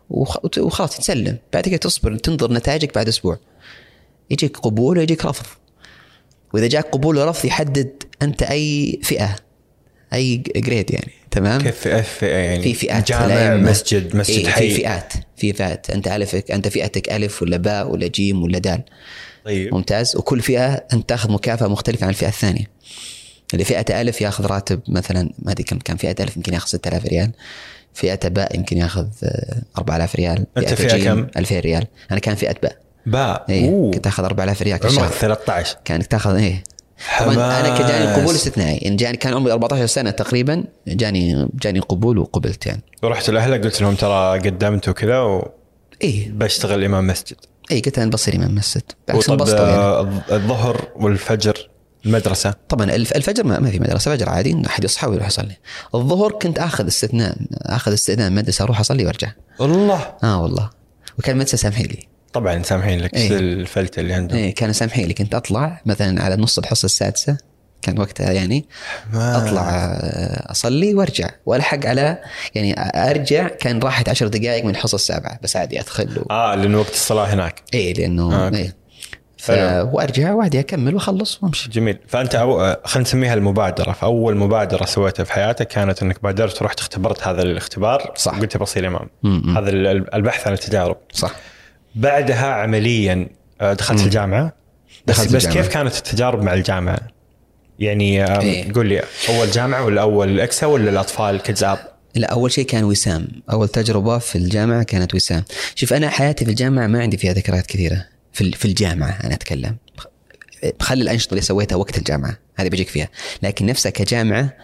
وخلاص تسلم. بعد كده تصبر تنظر نتائجك. بعد أسبوع يجيك قبول ويجيك رفض، وإذا جاك قبول ورفض يحدد أنت أي فئة أي جريد يعني. تمام. كيف فئة يعني؟ في فئات، جامع مسجد مسجد إيه حي. في فئات في فئات أنت ألفك أنت فئتك ألف ولا باء ولا جيم ولا دال. طيب ممتاز. وكل فئة أنت تأخذ مكافأة مختلفة عن الفئة الثانية. اللي فئة ألف يأخذ راتب مثلا ما أدري كم كان، فئة ألف يمكن يأخذ ستة آلاف ريال، فئة باء يمكن يأخذ أربعة آلاف ريال، أنت فئة كم؟ ألفين ريال. أنا كان فئة باء باء إيه كنت أخذ أربعة آلاف ريال كل شهر. عمرك ثلاثة عشر كانك تأخذ إيه. طبعا أنا كجاني قبول استثنائي، يعني جاني كان عمري أربعة عشر سنة تقريبا، جاني جاني قبول وقبلت يعني. ورحت لأهلك قلت لهم ترى قدمت وكذا و... إيه بشتغل إمام مسجد. إيه قلت أنا بصير إمام مسجد. وطب يعني. الظهر والفجر المدرسة طبعا الفجر ما, ما في مدرسة، فجر عادي أحد يصحى ويروح يصلي. الظهر كنت أخذ استثناء أخذ استثناء مدرسة أروح أصلي وأرجع. والله آه والله. وكان مدرسة سامحين لي طبعا سامحين لك إيه. الفلتة اللي عندهم إيه كان سامحين لي. كنت أطلع مثلا على نص الحصة السادسة كان وقتها يعني ما. أطلع أصلي وأرجع وألحق على يعني أرجع كان راحت عشر دقائق من الحصة السابعة بس عادي أدخل و... آه لأنه وقت الصلاة هناك. إيه لأنه آه. إيه ف... وأرجع وعادي أكمل وأخلص وأمشي. جميل. فأنت أو... خلينا نسميها المبادرة. فأول مبادرة سويتها في حياتك كانت أنك بادرت ورحت اختبرت هذا الاختبار. صح. قلت بصير إمام. م-م. هذا البحث عن التجارب. صح. بعدها عمليا دخلت م. الجامعة. بس, دخلت بس الجامعة. كيف كانت التجارب مع الجامعة يعني؟ إيه. قول لي أول جامعة ولا أول إكسا ولا الأطفال كيدز آب؟ لا أول شيء كان وسام. أول تجربة في الجامعة كانت وسام. شوف أنا حياتي في الجامعة ما عندي فيها ذكريات كثيرة في في الجامعة. أنا أتكلم بخلي الأنشطة اللي سويتها وقت الجامعة هذه بيجيك فيها، لكن نفسها كجامعة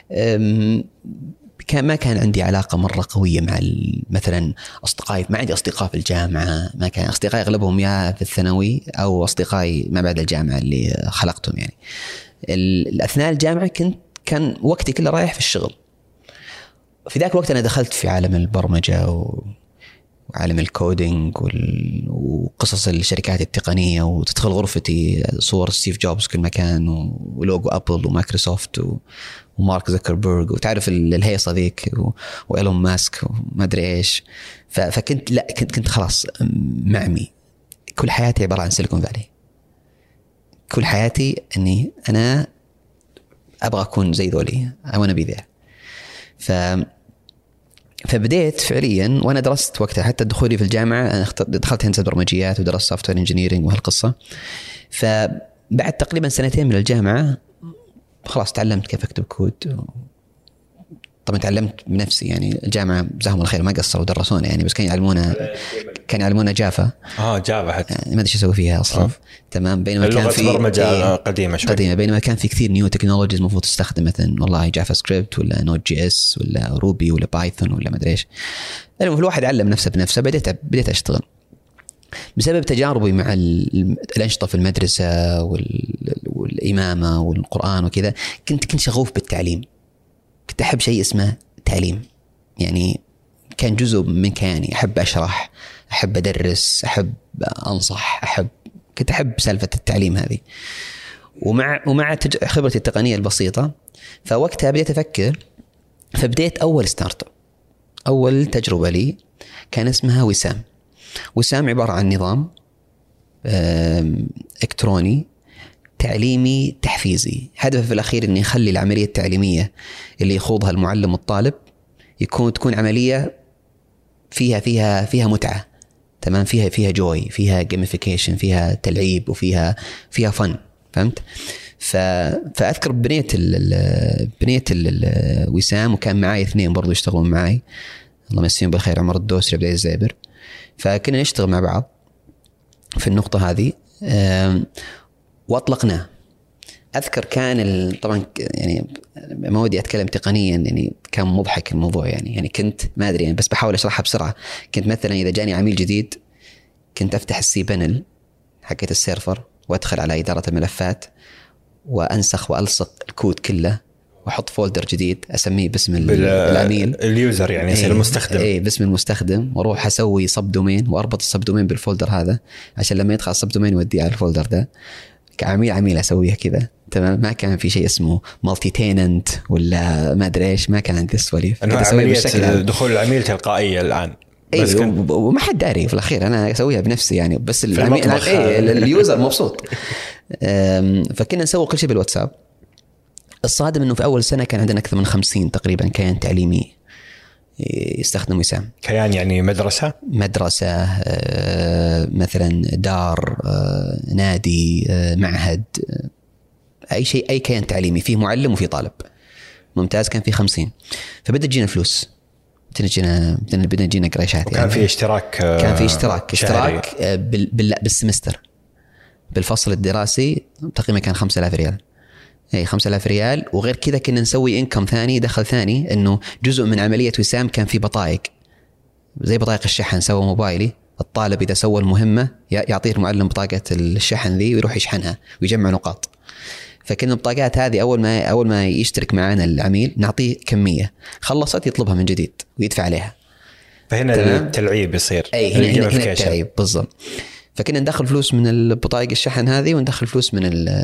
كان ما كان عندي علاقة مرة قوية مع مثلا أصدقائي. ما عندي أصدقاء في الجامعة، ما كان أصدقائي أغلبهم يا في الثانوي أو أصدقائي ما بعد الجامعة اللي خلقتهم يعني. الأثناء الجامعة كنت كان وقتي كله رايح في الشغل. في ذاك الوقت أنا دخلت في عالم البرمجة وعالم الكودينج وقصص الشركات التقنية، وتدخل غرفتي صور ستيف جوبز كل مكان ولوجو أبل ومايكروسوفت ومارك زكربيرغ وتعرف الهيصة ذيك وإيلون ماسك وما أدري إيش. فكنت لا كنت كنت خلاص معمي. كل حياتي عبارة عن سيليكون فالي. كل حياتي أني أنا أبغى أكون زي ذولي I wanna be there. ف فبديت فعليا وأنا درست وقتها حتى دخولي في الجامعة أنا دخلت هندسة برمجيات ودرست سوفت وير انجينيرنج وهالقصة. فبعد تقريبا سنتين من الجامعة خلاص تعلمت كيف أكتب كود. طبعا تعلمت بنفسي يعني. الجامعة جزاهم الله خير ما قصروا ودرسونا يعني، بس كانوا يعلمونا كان يعلمونا جافا. اه جافا حتى يعني ما ادري ايش اسوي فيها اصلا. آه. تمام. بينما كان في برمجة إيه قديمة شوي قديمة بينما كان في كثير نيو تكنولوجيز المفروض تستخدم، مثلا والله جافا سكريبت ولا نود جي اس ولا روبي ولا بايثون ولا ما ادري ايش. المهم الواحد علم نفسه بنفسه. بديت بديت اشتغل بسبب تجاربي مع الأنشطة في المدرسة والإمامة والقرآن وكذا. كنت كنت شغوف بالتعليم. كنت أحب شيء اسمه تعليم يعني. كان جزء من كياني. أحب أشرح، أحب أدرس، أحب أنصح، أحب كنت أحب سالفة التعليم هذه. ومع ومع تج... خبرتي التقنية البسيطة فوقتها بديت أفكر. فبديت أول ستارت اب أول تجربة لي كان اسمها وسام. وسام عبارة عن نظام إلكتروني تعليمي تحفيزي. هدفه في الأخير أن يخلي العملية التعليمية اللي يخوضها المعلم والطالب يكون تكون عملية فيها فيها فيها متعة. تمام. فيها فيها جوي، فيها جيميفيكيشن، فيها تلعيب، وفيها فيها فن. فهمت؟ ف... فاذكر بنيه ال... بنيه الوسام، وكان معي اثنين برضو يشتغلون معي، الله يمسيهم بالخير، عمر الدوسري وعبد العزيز الزابر. فكنا نشتغل مع بعض في النقطه هذه واطلقناه. اذكر كان ال... طبعا يعني ما ودي اتكلم تقنيا يعني كان مضحك الموضوع يعني يعني كنت ما ادري يعني بس بحاول اشرحها بسرعه. كنت مثلا اذا جاني عميل جديد كنت افتح السي بانل حقت السيرفر وادخل على اداره الملفات وانسخ والصق الكود كله واحط فولدر جديد اسميه باسم العميل اليوزر يعني يصير المستخدم اي باسم المستخدم، واروح اسوي سب دومين واربط السب دومين بالفولدر هذا عشان لما يدخل السب دومين يوديه على الفولدر ده. كعميل عميل اسويها كذا تمام. ما كان في شيء اسمه مالتي تيننت ولا ما ادري ايش، ما كان عندي السواليف. انا عمليه دخول العميل تلقائيه الان بس اي وما حد داري في الاخير، انا اسويها بنفسي يعني بس العميل اي اليوزر مبسوط. فكنا نسوي كل شيء بالواتساب. الصادم انه في اول سنه كان عندنا اكثر من خمسين تقريبا كيان تعليمي يستخدم وسام. كيان يعني مدرسه مدرسه مثلا دار نادي معهد اي شيء، اي كيان تعليمي فيه معلم وفيه طالب. ممتاز. كان فيه خمسين. فبدأ تجينا فلوس، بدنا بدنا نجينا قريشات يعني. كان في اشتراك كان في اشتراك شهري. اشتراك بال بال بالسمستر بالفصل الدراسي تقريبا كان خمسة آلاف ريال. اي خمسة آلاف ريال. وغير كذا كنا نسوي انكم ثاني، دخل ثاني، انه جزء من عمليه وسام كان في بطايق زي بطايق الشحن. سوى موبايلي، الطالب اذا سوى المهمه يعطيه المعلم بطاقه الشحن ذي ويروح يشحنها ويجمع نقاط. فكنا البطاقات هذه اول ما اول ما يشترك معنا العميل نعطيه كميه، خلصت يطلبها من جديد ويدفع عليها. فهنا تمام؟ التلعيب يصير. اي هنا, هنا, هنا التلعيب بالضبط. فكنا ندخل فلوس من البطايق الشحن هذه وندخل فلوس من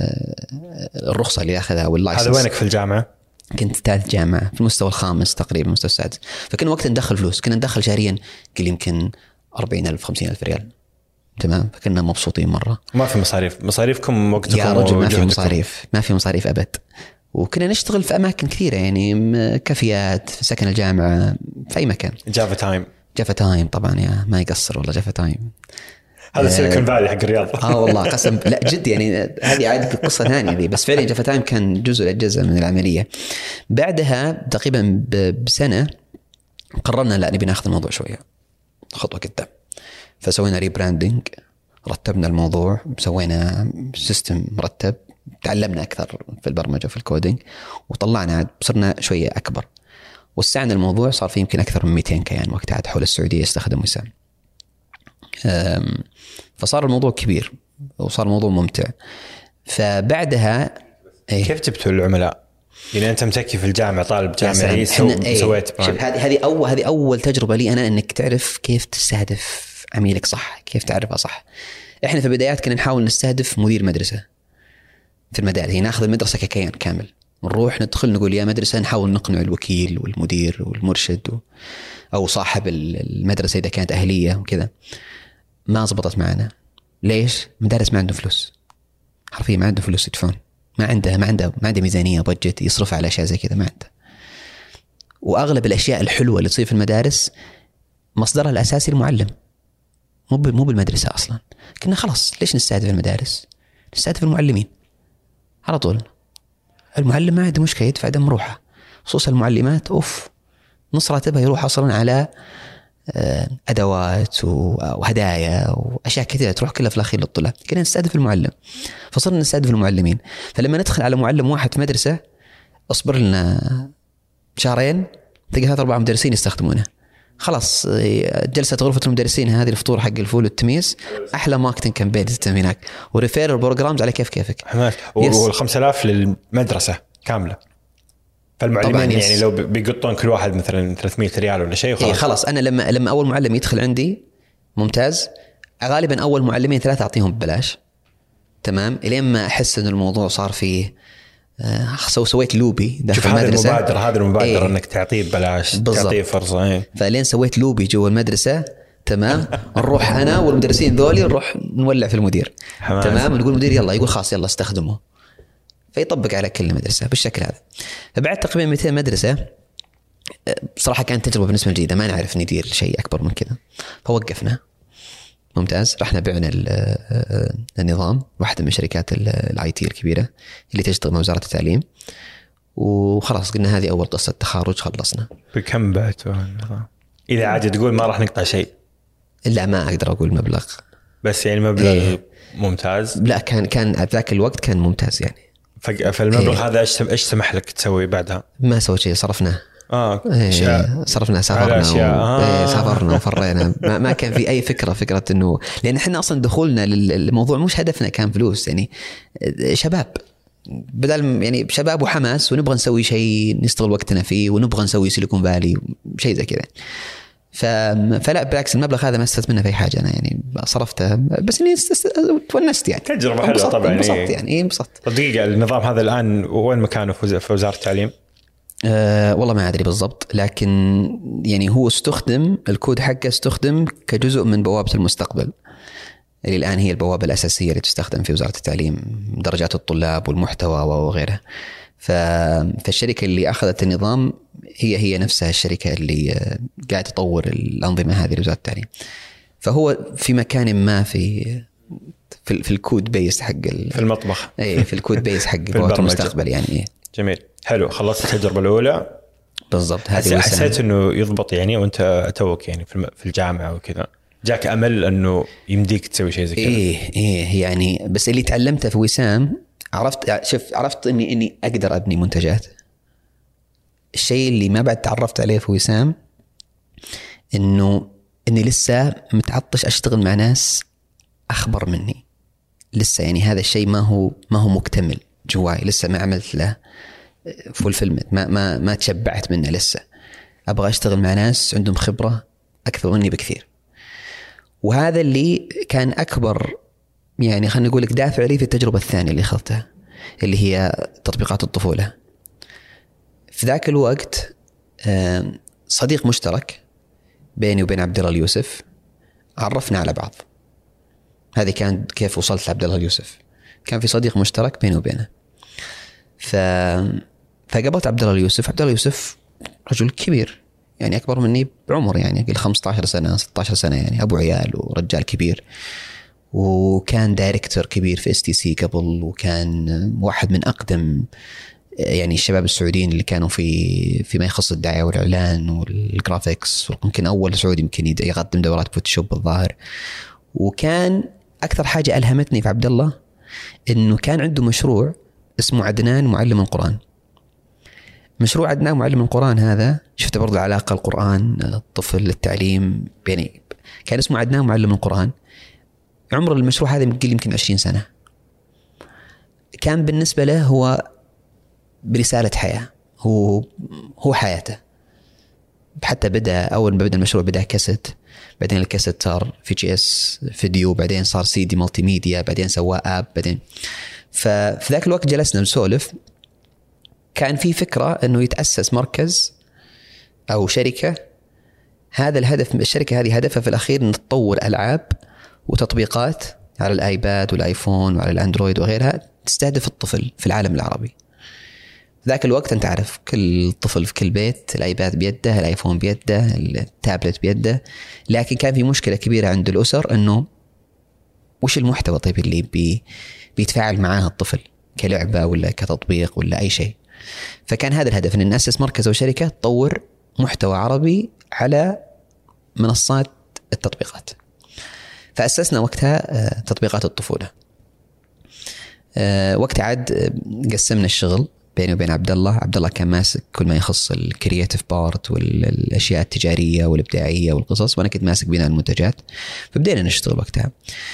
الرخصه اللي ياخذها واللايسنس. هذا وينك في الجامعه؟ كنت ثالث جامعه في المستوى الخامس تقريبا، المستوى السادس. فكنا وقت ندخل فلوس، كنا ندخل شهريا كل يمكن أربعين ألف خمسين ألف ريال. تمام. فكنا مبسوطين مره. ما في مصاريف، مصاريفكم وقتكم يا رجل ما في مصاريف، ما في مصاريف ابد. وكنا نشتغل في اماكن كثيره يعني كافيات، في سكن الجامعه، في اي مكان. جافا تايم. جافا تايم طبعا يا ما يقصر والله جافا تايم. هذا سيليكون فالي حق الرياض. اه والله قسم لا جد يعني هذه عاد قصه ثانيه ذي، بس فعلا جافا تايم كان جزء الجزء من العمليه. بعدها تقريبا بسنه قررنا لا نبي ناخذ الموضوع شويه خطوه قدام. فسوينا ريبراندنج، رتبنا الموضوع، سوينا سيستم مرتب، تعلمنا اكثر في البرمجه وفي الكودينج، وطلعنا صرنا شويه اكبر، وسعنا الموضوع. صار في يمكن اكثر من مئتين كيان وقتها حول السعوديه يستخدم وسام. فصار الموضوع كبير وصار الموضوع ممتع. فبعدها كيف جبتوا العملاء؟ يعني انت متكي في الجامعه طالب جامعي سو... ايه سويت هذه هذه اول هذه اول تجربه لي انا انك تعرف كيف تستهدف عميلك صح، كيف تعرفها صح. احنا في البدايات كنا نحاول نستهدف مدير مدرسه في المدارس، يعني ناخذ المدرسه ككيان كامل، نروح ندخل نقول يا مدرسه، نحاول نقنع الوكيل والمدير والمرشد و... او صاحب المدرسه اذا كانت اهليه وكذا. ما زبطت معنا. ليش؟ مدارس ما عنده فلوس، حرفيا ما عنده فلوس يدفعون، ما عنده ما عنده ما عنده ميزانيه بادجت يصرف على اشياء زي كذا، ما عنده. واغلب الاشياء الحلوه اللي تصير في المدارس مصدرها الاساسي المعلم، مو مو بالمدرسه اصلا. كنا خلاص ليش نستهدف المدارس؟ نستهدف المعلمين على طول. المعلم ما عنده مشكله يدفع دم روحه، خصوصا المعلمات اوف نص راتبها يروح اصلا على ادوات وهدايا واشياء كثيره تروح كلها في الاخير للطلاب. كنا نستهدف المعلم، فصرنا نستهدف المعلمين. فلما ندخل على معلم واحد في مدرسه اصبر لنا شهرين تلقى ثلاث اربع مدرسين يستخدمونه. خلاص جلسه غرفه المدرسين هذه، الفطور حق الفول والتميس، احلى ماركتنج كامبين تتم هناك، وريفيرال بروجرامز على كيف كيفك. وال خمسة آلاف للمدرسه كامله. فالمعلمين يعني لو بيقطون كل واحد مثلا ثلاثمية ريال ولا شيء خلاص. خلاص انا لما لما اول معلم يدخل عندي ممتاز، غالبا اول معلمين ثلاثه اعطيهم ببلاش. تمام. الين ما احس ان الموضوع صار فيه آه سو سويت لوبي داخل المدرسه. هذا المبادره هذا المبادره ايه؟ انك تعطيه ببلاش، تعطيه فرصه. ايه؟ فلين سويت لوبي جوا المدرسه. تمام. نروح انا والمدرسين ذولي نروح نولع في المدير. حماس. تمام. نقول المدير يلا، يقول خلاص يلا استخدمه، فيطبق على كل مدرسة بالشكل هذا. فبعد تقريبا مئتين مدرسة بصراحة كانت تجربة بالنسبة لي جيدة، ما نعرف ندير شيء أكبر من كذا، فوقفنا ممتاز. رحنا بعنا النظام واحدة من شركات الاي تي الكبيرة اللي تشتغل مع وزارة التعليم، وخلاص قلنا هذه أول قصة تخارج خلصنا. بكم بعتوا النظام؟ إذا عاد تقول ما راح نقطع شيء. لا ما أقدر أقول مبلغ، بس يعني مبلغ إيه؟ ممتاز. لا كان كان ذاك الوقت كان ممتاز يعني. فالمبلغ إيه؟ هذا إيش إيش سمح لك تسوي بعدها؟ ما سويت شيء، صرفناه. آه إيه صرفنا سافرنا و... آه. سافرنا وفرينا. ما, ما كان في أي فكرة فكرة إنه، لأن إحنا أصلا دخولنا للموضوع مش هدفنا كان فلوس، يعني شباب بدل يعني شباب وحماس ونبغى نسوي شيء نستغل وقتنا فيه ونبغى نسوي سيليكون فالي شيء زي كذا. ف... فلا بالعكس المبلغ هذا ما استفدت في حاجة أنا يعني صرفته بس إني تونست يعني تجربة حلوة طبعا. انبسطت يعني انبسطت. دقيقة النظام هذا الآن وين مكانه في وزارة التعليم؟ أه والله ما أدري بالضبط، لكن يعني هو استخدم الكود حقه استخدم كجزء من بوابة المستقبل اللي الآن هي البوابة الأساسية اللي تستخدم في وزارة التعليم، درجات الطلاب والمحتوى وغيرها. فالشركة اللي أخذت النظام هي هي نفسها الشركة اللي قاعد تطور الأنظمة هذه لوزارة التعليم. فهو في مكان ما في في, في الكود بيس حق في المطبخ أي في الكود بيس حق بوابة المستقبل يعني. جميل حلو. خلصت التجربة الأولى بالضبط. هذه حسيت إنه يضبط يعني وأنت توك يعني في الجامعة وكذا، جاك أمل إنه يمديك تسوي شيء زي كذا؟ إيه إيه يعني بس اللي تعلمته في وسام عرفت شوف عرفت إني إني أقدر أبني منتجات. الشيء اللي ما بعد تعرفت عليه في وسام إنه إني لسه متعطش أشتغل مع ناس أخبر مني لسه، يعني هذا الشيء ما هو ما هو مكتمل جواي لسه، ما عملت له فولفيلمنت، ما ما ما تشبعت منه لسه. أبغى أشتغل مع ناس عندهم خبرة أكثر مني بكثير، وهذا اللي كان أكبر يعني خلينا نقول لك دافع لي في التجربة الثانية اللي أخذتها اللي هي تطبيقات الطفولة. في ذاك الوقت صديق مشترك بيني وبين عبد الله اليوسف عرفنا على بعض. هذه كان كيف وصلت لعبد الله اليوسف، كان في صديق مشترك بيني وبينه. ف فقابلت عبد الله اليوسف. عبد الله اليوسف رجل كبير يعني أكبر مني بعمر يعني قل خمسة عشر سنة ستة عشر سنة، يعني أبو عيال ورجال كبير، وكان دايركتور كبير في اس تي سي قبل، وكان واحد من أقدم يعني الشباب السعوديين اللي كانوا في فيما يخص الدعاية والإعلان والجرافيكس، ويمكن أول سعودي يمكن يقدم دورات فوتوشوب الظاهر. وكان أكثر حاجة ألهمتني في عبد الله إنه كان عنده مشروع اسمه عدنان معلم القرآن. مشروع عدنان معلم القرآن هذا شفت برضو العلاقة القرآن الطفل التعليم، يعني كان اسمه عدنان معلم القرآن. عمر المشروع هذا يمكن يمكن عشرين سنة. كان بالنسبة له هو برسالة حياة، هو هو حياته. حتى بدأ أول ما بدأ المشروع بدأ كاسيت، بعدين الكاسيت صار في جي اس فيديو، بعدين صار سي دي مالتي ميديا، بعدين سواه آب، بعدين ففي ذاك الوقت جلسنا نسولف. كان في فكرة إنه يتأسس مركز أو شركة. هذا الهدف، الشركة هذه هدفها في الأخير إن تطور ألعاب وتطبيقات على الآيباد والآيفون وعلى الأندرويد وغيرها تستهدف الطفل في العالم العربي. ذاك الوقت أنت عارف كل طفل في كل بيت الآيباد بيده، الآيفون بيده، التابلت بيده. لكن كان في مشكلة كبيرة عند الأسر إنه وش المحتوى طيب اللي بي بيتفاعل معاه الطفل كلعبة ولا كتطبيق ولا أي شيء. فكان هذا الهدف إن نأسس مركز أو شركة تطور محتوى عربي على منصات التطبيقات. فأسسنا وقتها تطبيقات الطفولة. وقتها عاد قسمنا الشغل بيني وبين عبد الله. عبد الله كان ماسك كل ما يخص الكرياتيف بارت والأشياء التجارية والإبداعية والقصص، وأنا كنت ماسك بناء المنتجات. فبدينا نشتغل وقتها.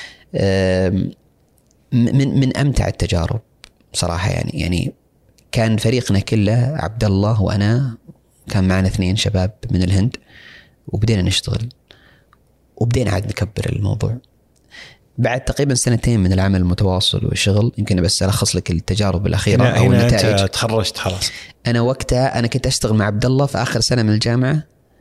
من من أمتع التجارب صراحة يعني يعني كان فريقنا كله عبد الله وأنا، كان معنا اثنين شباب من الهند، وبدينا نشتغل وبدينا عاد نكبر الموضوع. بعد تقريبا سنتين من العمل المتواصل والشغل، يمكن بس ألخص لك التجارب الأخيرة أو النتائج. أنت تخرجت خلاص؟ أنا وقتها أنا كنت أشتغل مع عبد الله في آخر سنة من الجامعة،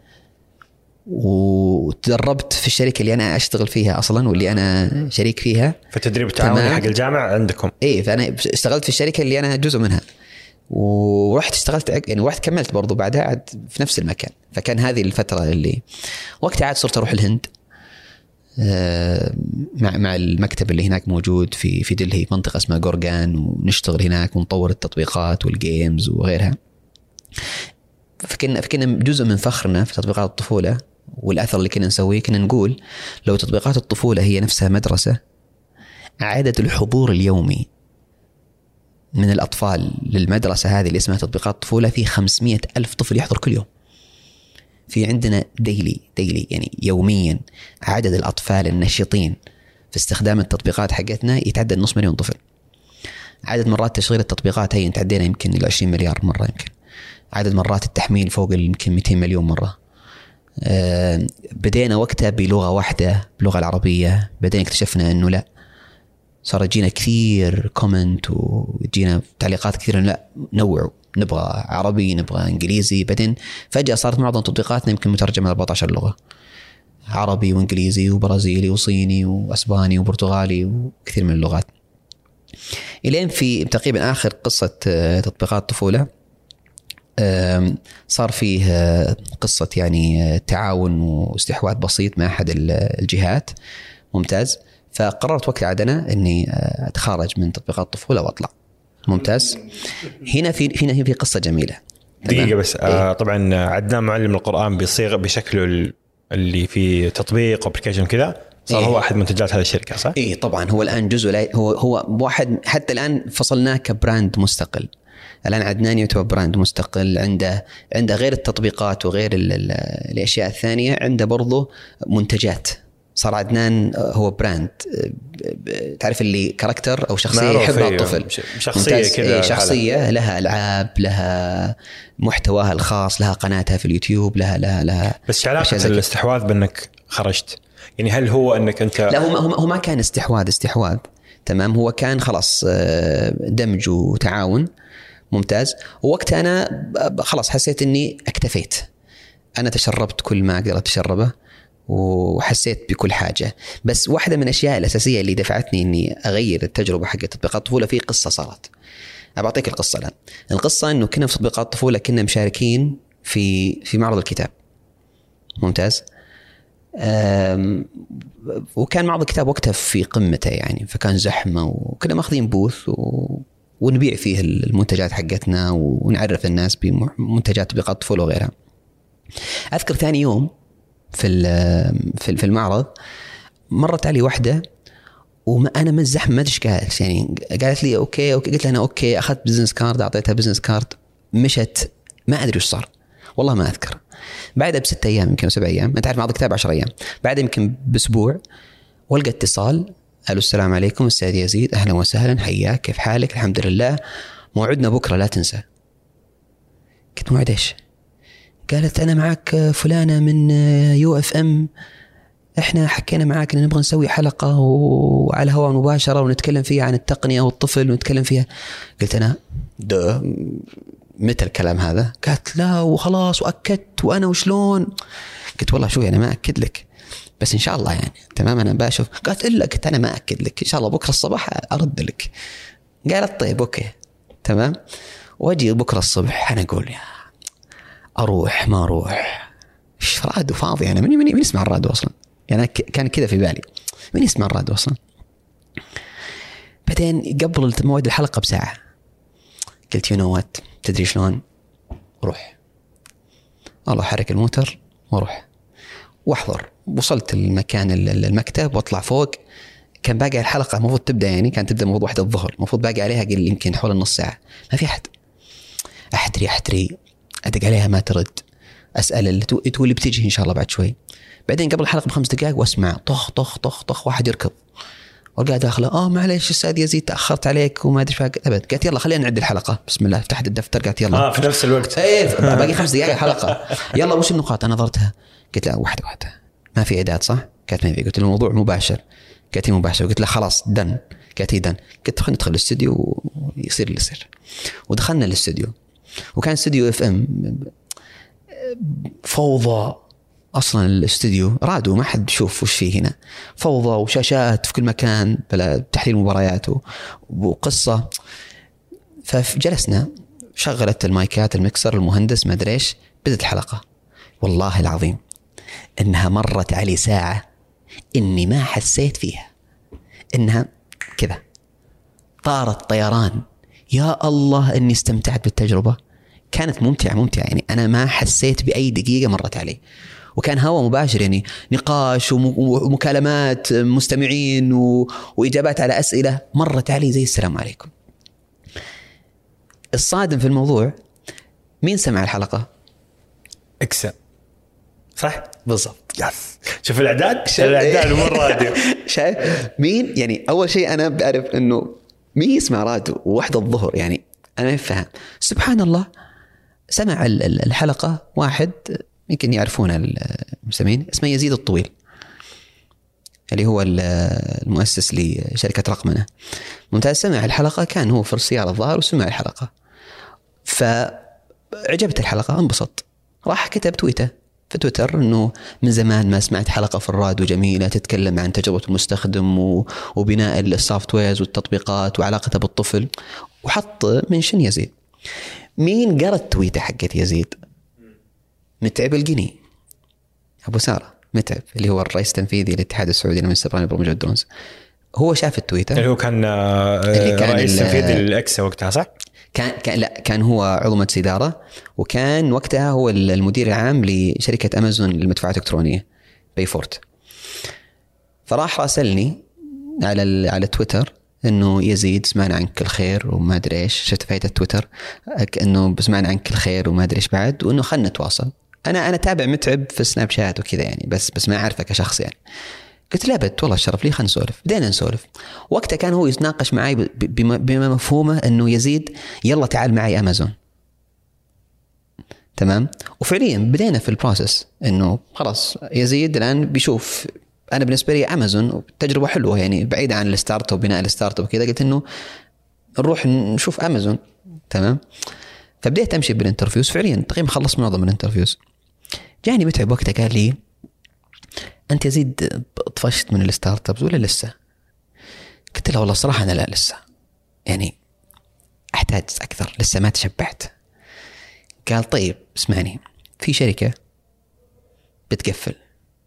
وتدربت في الشركة اللي أنا أشتغل فيها أصلا واللي أنا شريك فيها. فتدريب التعاوني حق الجامعة عندكم؟ إيه، فأنا اشتغلت في الشركة اللي أنا جزء منها، ورحت اشتغلت يعني ورحت كملت برضو بعدها عاد في نفس المكان. فكان هذه الفترة اللي وقتها عاد صرت أروح الهند مع مع المكتب اللي هناك موجود في في دلهي، منطقة اسمها غورغان، ونشتغل هناك ونطور التطبيقات والجيمز وغيرها. فكنا فكنا جزء من فخرنا في تطبيقات الطفولة والأثر اللي كنا نسويه، كنا نقول لو تطبيقات الطفولة هي نفسها مدرسة، عدد الحضور اليومي من الأطفال للمدرسة هذه اللي اسمها تطبيقات الطفولة في خمسمائة ألف طفل يحضر كل يوم. في عندنا ديلي ديلي يعني يوميا عدد الأطفال النشطين في استخدام التطبيقات حقتنا يتعدى نص مليون طفل. عدد مرات تشغيل التطبيقات هي تعدينا يمكن إلى عشرين مليار مرة، يمكن عدد مرات التحميل فوق يمكن مئتين مليون مرة. أه بدينا وقتها بلغة واحدة، بلغة العربية. بعدين اكتشفنا أنه لا، صار يجينا كثير كومنت ويجينا تعليقات كثيرة، لا نوعوا، نبغى عربي، نبغى إنجليزي. بعدين فجأة صارت معظم تطبيقاتنا يمكن مترجمة أربعة عشر لغة، عربي وإنجليزي وبرازيلي وصيني وأسباني وبرتغالي وكثير من اللغات. إلين في تقريبا آخر قصة تطبيقات طفولة صار فيه قصة يعني تعاون واستحواذ بسيط مع أحد الجهات ممتاز. فقررت وقت عادنا أني أتخارج من تطبيقات الطفولة وأطلع. ممتاز. هنا في هنا في قصة جميلة. دقيقة بس. آه طبعا عدنان معلم القرآن بصيغة بشكله اللي في تطبيق أبليكيشن كذا، صار إيه؟ هو أحد منتجات هذه الشركة صح؟ إيه طبعا، هو الآن جزء، هو هو واحد، حتى الآن فصلناه كبراند مستقل. الآن عدنان يعتبر براند مستقل، عنده عنده غير التطبيقات وغير ال ال الأشياء الثانية، عنده برضو منتجات. صار عدنان هو براند، تعرف اللي كاركتر أو شخصية يحبها الطفل، شخصية كذا، شخصية لها ألعاب، لها محتواها الخاص، لها قناتها في اليوتيوب، لها لها لها بس علاقة الاستحواذ بأنك خرجت، يعني هل هو أنك أنت؟ لا، هو هو ما كان استحواذ استحواذ تمام، هو كان خلاص دمج وتعاون ممتاز. ووقتها أنا خلاص حسيت إني اكتفيت، أنا تشربت كل ما أقدر أتشربه وحسيت بكل حاجة. بس واحدة من الأشياء الأساسية اللي دفعتني إني أغير التجربة حق تطبيقات الطفولة في قصة صارت. أبعطيك القصة الآن. القصة إنه كنا في تطبيقات الطفولة كنا مشاركين في في معرض الكتاب ممتاز، وكان معرض الكتاب وقتها في قمته يعني، فكان زحمة وكنا ماخذين بوث و... ونبيع فيه المنتجات حقتنا ونعرف الناس بمنتجات تطبيقات الطفولة وغيرها. أذكر ثاني يوم في في المعرض مرت علي واحدة وما أنا من الزحمة ما أدري إيش قالت، يعني قالت لي أوكي أوكي، قلت لها أنا أوكي، أخذت بزنس كارد، أعطيتها بزنس كارد، مشت، ما أدري إيش صار والله ما أذكر. بعدها بستة أيام يمكن سبع أيام، ما تعرف معرض الكتاب عشر أيام، بعدها يمكن بأسبوع ولقى اتصال، قالوا السلام عليكم أستاذ يزيد، أهلا وسهلا، حياك، كيف حالك؟ الحمد لله، موعدنا بكرة لا تنسى. قلت موعد إيش؟ قالت أنا معك فلانة من يو اف ام، إحنا حكينا معاك إن نبغى نسوي حلقة وعلى هواء مباشرة ونتكلم فيها عن التقنية والطفل ونتكلم فيها. قلت أنا ده متى الكلام هذا؟ قالت لا وخلاص وأكدت وأنا وشلون. قلت والله شوي أنا ما أكد لك، بس إن شاء الله يعني تمام أنا بشوف. قالت إلا، قلت أنا ما أكد لك، إن شاء الله بكرة الصباح أرد لك. قالت طيب أوكي تمام. وأجي بكرة الصبح أنا أقول يا أروح ما أروح، إيش رادو فاضي أنا، مني مني من يسمع الرادو أصلا يعني، كان كذا في بالي من يسمع الرادو أصلا. بعدين قبل موعد الحلقة بساعة قلت يو نو وات، تدري شلون؟ روح الله، حرك الموتر وروح واحضر. وصلت المكان المكتب واطلع فوق، كان باقي الحلقة المفروض تبدأ يعني، كانت تبدأ المفروض واحدة الظهر، المفروض باقي عليها قل يمكن حول النص ساعة، ما في أحد. أحتري أحتري أدق عليها ما ترد، أسأل اللي تقول لي بتيجي إن شاء الله بعد شوي. بعدين قبل الحلقة بخمس دقائق واسمع طخ طخ طخ طخ واحد يركض، وقاعد داخله آه معليش أستاذ يزيد تأخرت عليك وما أدري فاق أبد. قالت يلا خلينا نعد الحلقة، بسم الله فتحت الدفتر قالت يلا آه في نفس الوقت إيه باقي خمس دقائق الحلقة، يلا وش النقاط؟ أنا نظرتها قلت لا واحدة واحدة ما في إعداد صح؟ قالت ما في. قلت الموضوع مباشر، قالت مباشر. قلت لا خلاص دن، قالت دن. قلت خلينا ندخل الاستوديو ويصير اللي يصير. ودخلنا الاستوديو، وكان استوديو اف ام فوضى اصلا. الاستوديو رادو ما حد يشوف وش فيه هنا، فوضى وشاشات في كل مكان بلا تحليل مباريات وقصه. فجلسنا، شغلت المايكات، المكسر، المهندس، ما ادري ايش، بدت الحلقه. والله العظيم انها مرت علي ساعه إني ما حسيت فيها إنها كذا طارت طيران. يا الله إني استمتعت بالتجربة، كانت ممتعة ممتعة يعني أنا ما حسيت بأي دقيقة مرت علي، وكان هوا مباشر يعني نقاش ومكالمات مستمعين وإجابات على أسئلة مرت علي زي السلام عليكم. الصادم في الموضوع مين سمع الحلقة؟ إكسا صح؟ بالضبط. يس. شوف الإعداد الإعداد مو راديو. شايف مين يعني؟ أول شيء أنا بعرف إنه مين يسمع راديو وواحدة الظهر يعني أنا ما فهم. سبحان الله سمع الحلقة واحد يمكن يعرفون المستمعين اسمه يزيد الطويل اللي هو المؤسس لشركة رقمنة. ممتاز. سمع الحلقة كان هو في السيارة الظاهر وسمع الحلقة فعجبت الحلقة انبسط، راح كتب تويته في تويتر إنه من زمان ما سمعت حلقة في الراديو جميلة تتكلم عن تجربة المستخدم وبناء السوفت ويرز والتطبيقات وعلاقتها بالطفل، وحط منشن يزيد. مين قرأ التويته حقت يزيد؟ متعب القني أبو سارة متعب اللي هو الرئيس التنفيذي للاتحاد السعودي للمستقبل برمجة الدرونز. هو شاف التويته اللي هو كان, اللي كان رئيس تنفيذي للإكسا وقتها صح؟ كان, كان لا كان هو عضو مجلس إدارة، وكان وقتها هو المدير العام لشركة أمازون للمدفوعات الإلكترونية بيفورت. فراح راسلني على على تويتر إنه يزيد سمعنا عنك الخير وما أدري إيش، شفت فايدة تويتر إنه سمعنا عنك الخير وما أدري إيش بعد، وإنه خلنا نتواصل. أنا أنا تابع متعب في سناب شات وكذا يعني بس بس ما أعرفه كشخص يعني. قلت له بد والله الشرف لي خلنا نسولف. بدينا نسولف. وقتها كان هو يتناقش معي بما مفهومه إنه يزيد يلا تعال معي أمازون. تمام. وفعليا بدينا في البروسس إنه خلاص يزيد الآن بيشوف. أنا بالنسبة لي أمازون تجربة حلوة يعني بعيدة عن الستارت اب وبناء الستارت اب وكذا. قلت إنه نروح نشوف أمازون. تمام. فبديت أمشي بالانترفيوز فعليا تقريبا خلص معظم الانترفيوز. جاني متعب وقتها قال لي أنت يزيد طفشت من الستارت ابز ولا لسه؟ قلت له والله صراحة أنا لا لسه يعني أحتاج أكثر لسه ما تشبعت. قال طيب اسمعني في شركة بتقفل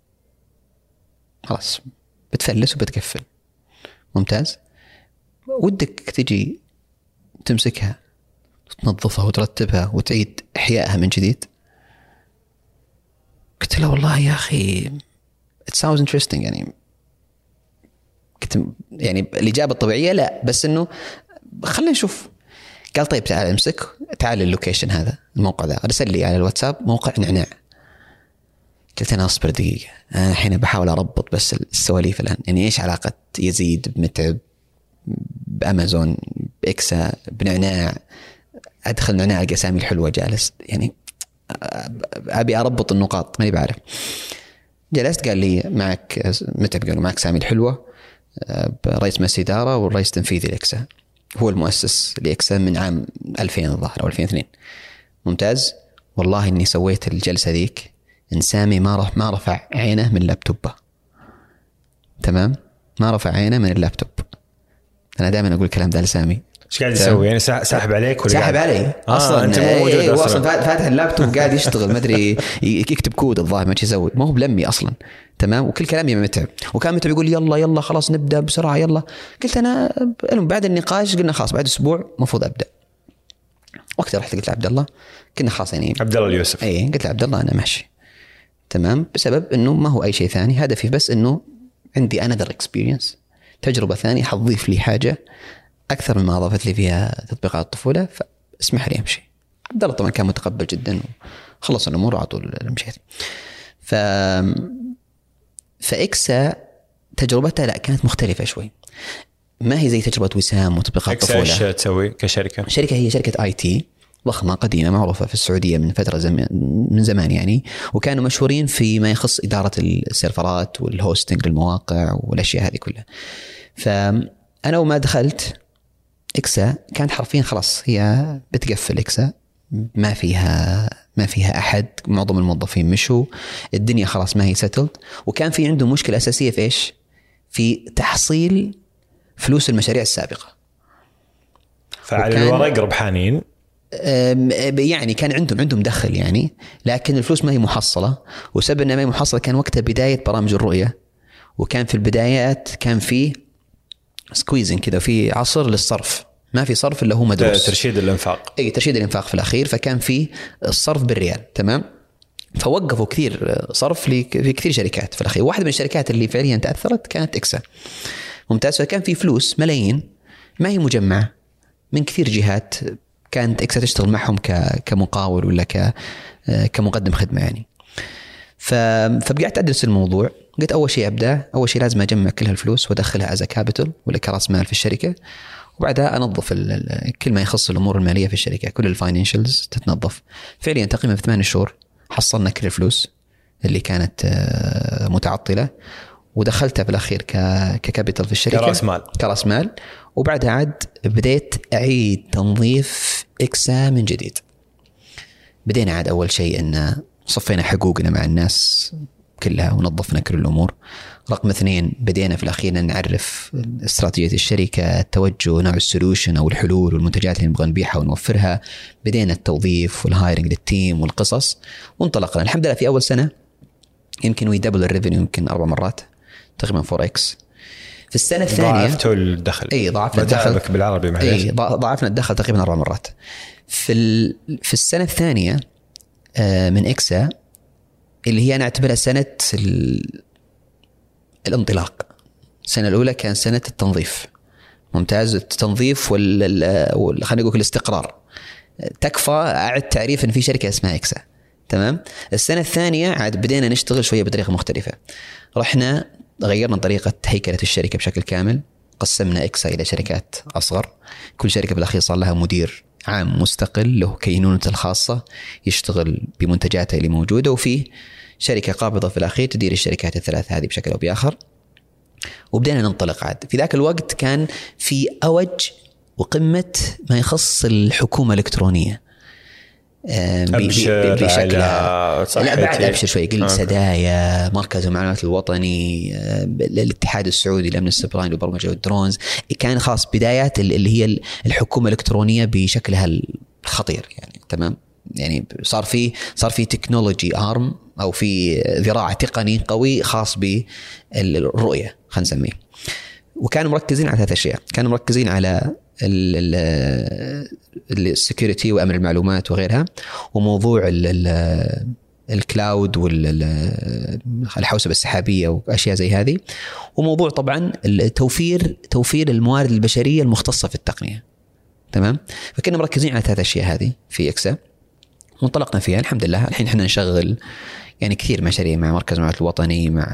خلاص بتفلس وبتقفل ممتاز ودك تجي تمسكها تنظفها وترتبها وتعيد إحيائها من جديد. قلت له والله يا أخي it sounds interesting يعني كنت يعني الإجابة الطبيعية لا بس إنه خلينا نشوف. قال طيب تعال امسك تعال اللوكيشن هذا الموقع ذا أرسل لي على الواتساب موقع نعناع. قلت أنا أصبر دقيقة أنا الحين بحاول أربط بس السواليف الآن يعني إيش علاقة يزيد بمتعب بأمازون بإكسا بنعناع. أدخل نعناع القسامي الحلوة جالس يعني أبي أربط النقاط ماني بعرف. جلست قال لي معك متعب قالوا معك سامي الحلوة رئيس مجلس إدارة والرئيس التنفيذي لإكسا هو المؤسس لإكسا من عام ألفين الظاهر أو ألفين واثنين. ممتاز. والله إني سويت الجلسة ذيك إن سامي ما رف ما رفع عينه من اللابتوب. تمام. ما رفع عينه من اللابتوب. أنا دائما أقول الكلام ده لسامي. ايش قاعد يسوي يعني ساحب عليك ولا ساحب علي آه اصلا انت مو موجود ايه اصلا, أصلاً فاتح اللابتوب قاعد يشتغل ما ادري يكتب كود الظاهر ما يسوي ما هو بلمي اصلا. تمام. وكل كلامي متعب وكان متعب يقول يلا يلا خلاص نبدا بسرعه يلا. قلت انا بعد النقاش قلنا خلاص بعد اسبوع مفروض ابدا. وقتها رحت قلت لعبد الله كنا خلاص يعني عبد الله اليوسف اي قلت لعبد الله انا ماشي تمام بسبب انه ما هو اي شيء ثاني هدفي بس انه عندي another experience تجربه ثانيه حتضيف لي حاجه أكثر مما أضافت لي فيها تطبيقات الطفولة فاسمح لي أمشي. عبد الله طبعا كان متقبل جدا وخلص الأمور وعلى طول مشيت. ف فإكسا تجربتها لا كانت مختلفة شوي ما هي زي تجربة وسام وتطبيقات الطفولة. إكسا إيش تسوي كشركة؟ شركة هي شركة آي تي ضخمة قديمة معروفة في السعودية من فترة زمان من زمان يعني وكانوا مشهورين في ما يخص إدارة السيرفرات والهوستنج للمواقع والأشياء هذه كلها. فأنا وما دخلت إكسا كانت حرفيا خلاص هي بتقفل إكسا ما فيها ما فيها أحد معظم الموظفين مشوا الدنيا خلاص ما هي ستلد وكان في عنده مشكلة أساسية في إيش في تحصيل فلوس المشاريع السابقة. فعلى الورق ربحانين يعني كان عندهم عندهم دخل يعني لكن الفلوس ما هي محصلة وسبب أنها ما هي محصلة كان وقتها بداية برامج الرؤية وكان في البدايات كان في سكويزنج كذا، في عصر للصرف، ما في صرف إلا هو مدروس، ترشيد الإنفاق. أي ترشيد الإنفاق في الأخير، فكان في الصرف بالريال. تمام. فوقفوا كثير صرف في كثير شركات في الأخير. واحدة من الشركات اللي فعليا تأثرت كانت إكسا. ممتاز. فكان في فلوس ملايين ما هي مجمعة من كثير جهات، كانت إكسا تشتغل معهم كمقاول ولا كمقدم خدمة يعني. فبقعت أدرس الموضوع، قلت أول شيء أبدأ أول شيء لازم أجمع كل هالفلوس وأدخلها as a capital ولا كرأس مال في الشركة، وبعدها أنظف كل ما يخص الأمور المالية في الشركة، كل الفاينانشلز تتنظف. فعليا تقريبا في ثمانية شهور حصلنا كل الفلوس اللي كانت متعطلة ودخلتها في الأخير ككابيتال في الشركة كرأس مال كرأس مال وبعدها عاد بديت أعيد تنظيف إكسا من جديد. بدينا عاد أول شيء أن صفينا حقوقنا مع الناس كلها ونظفنا كل الأمور. رقم اثنين بدينا في الأخير نعرف استراتيجية الشركة، التوجه، نوع السولوشن أو الحلول والمنتجات اللي نبغى نبيعها ونوفرها. بدينا التوظيف والهايرنج للتيم والقصص وانطلقنا. الحمد لله في أول سنة يمكن ويدبل الريفينيو يمكن أربع مرات تقريبا فور إكس. في السنة الثانية ضاعفتوا الدخل. أي ضاعفنا الدخل بالعربي معلش. أي ضاعفنا الدخل تقريبا أربع مرات. في ال... في السنة الثانية من إكسا اللي هي أنا أعتبرها سنة ال... الانطلاق. السنة الأولى كان سنة التنظيف. ممتاز. التنظيف وال... وال... خلينا نقول الاستقرار. تكفى أعد تعريف إن في شركة اسمها إكسا. تمام. السنة الثانية عاد بدينا نشتغل شوية بطريقة مختلفة. رحنا غيرنا طريقة هيكلة الشركة بشكل كامل. قسمنا إكسا إلى شركات أصغر، كل شركة بالأخير صار لها مدير عام مستقل له كينونته الخاصة يشتغل بمنتجاتها اللي موجودة، وفي شركة قابضة في الأخير تدير الشركات الثلاث هذه بشكل أو بآخر. وبدأنا ننطلق عاد. في ذاك الوقت كان في أوج وقمة ما يخص الحكومة الإلكترونية بشكلها. لا بعد أبشر شوي قلت سدايا، مركز المعلومات الوطني، الاتحاد السعودي للأمن السيبراني والبرمجة والدرونز. كان خاص بدايات اللي هي الحكومة الإلكترونية بشكلها الخطير يعني. تمام. يعني صار في صار في تكنولوجي آرم أو في ذراع تقني قوي خاص بالرؤية خلينا نسميه. وكانوا مركزين على ثلاث أشياء. كانوا مركزين على السكيورتي وأمن المعلومات وغيرها، وموضوع الكلاود والحوسبة السحابية وأشياء زي هذه، وموضوع طبعا التوفير توفير الموارد البشرية المختصة في التقنية. تمام. فكنا مركزين على ثلاث أشياء هذه في إكسا وانطلقنا فيها الحمد لله. الحين احنا نشغل يعني كثير مشاريع مع مركز المعلومات الوطني، مع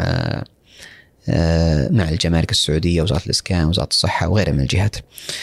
مع الجمارك السعودية، وزارة الإسكان، وزارة الصحة وغيرها من الجهات.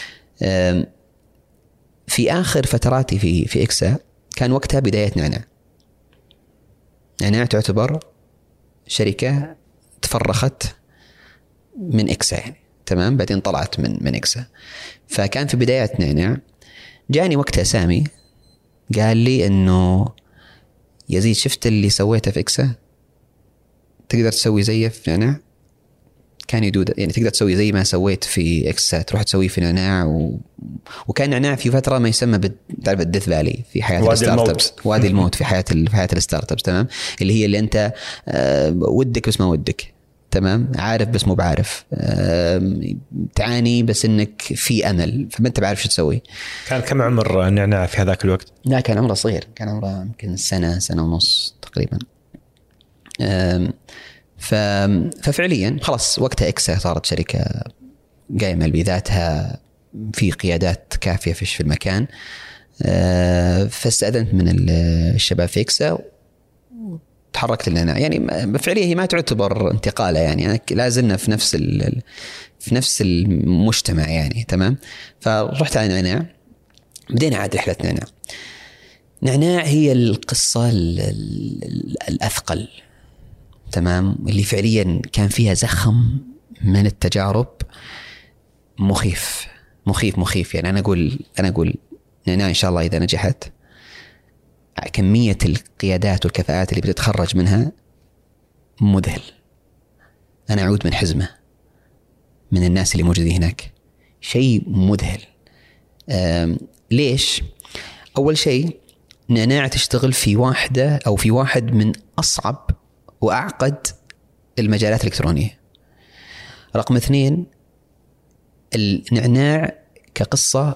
في آخر فتراتي في في إكسا كان وقتها بداية نعناع. نعناع تعتبر شركة تفرخت من إكسا يعني. تمام. بعدين طلعت من من إكسا. فكان في بداية نعناع جاني وقتها سامي قال لي إنه يزيد شفت اللي سويته في إكسا تقدر تسوي زيه في نعناع. كان يدود يعني تقدر تسوي زي ما سويت في إكسا تروح تسوي في نعناع. و... وكان نعناع في فترة ما يسمى تعرف الديث فالي في حياة الستارت ابس، وادي الموت في حياة في حياة الستارت ابس. تمام. اللي هي اللي أنت آه ودك بس ما ودك. تمام. عارف بس مو بعارف. آه تعاني بس إنك في أمل فما أنت بعرف شو تسوي. كان كم عمر النعناع في هذاك الوقت؟ لا كان عمره صغير، كان عمره يمكن سنة سنة ونص تقريبا. آه ففعليا خلاص وقتها إكسا صارت شركة قائمة بذاتها في قيادات كافية في المكان. فاستأذنت من الشباب في إكسا وتحركت لنا. يعني فعليا هي ما تعتبر انتقالة يعني، أنا لازلنا في نفس في نفس المجتمع يعني. تمام. فرحت على نعناع. بدينا عاد رحلة نعناع. نعناع هي القصة الأثقل. تمام. اللي فعليا كان فيها زخم من التجارب مخيف مخيف مخيف يعني. أنا أقول أنا أقول نعناع إن شاء الله إذا نجحت كمية القيادات والكفاءات اللي بتتخرج منها مذهل. أنا أعود من حزمة من الناس اللي موجودين هناك، شيء مذهل. ليش؟ أول شيء نعناع تشتغل في واحدة أو في واحد من أصعب وأعقد المجالات الإلكترونية. رقم اثنين، النعناع كقصة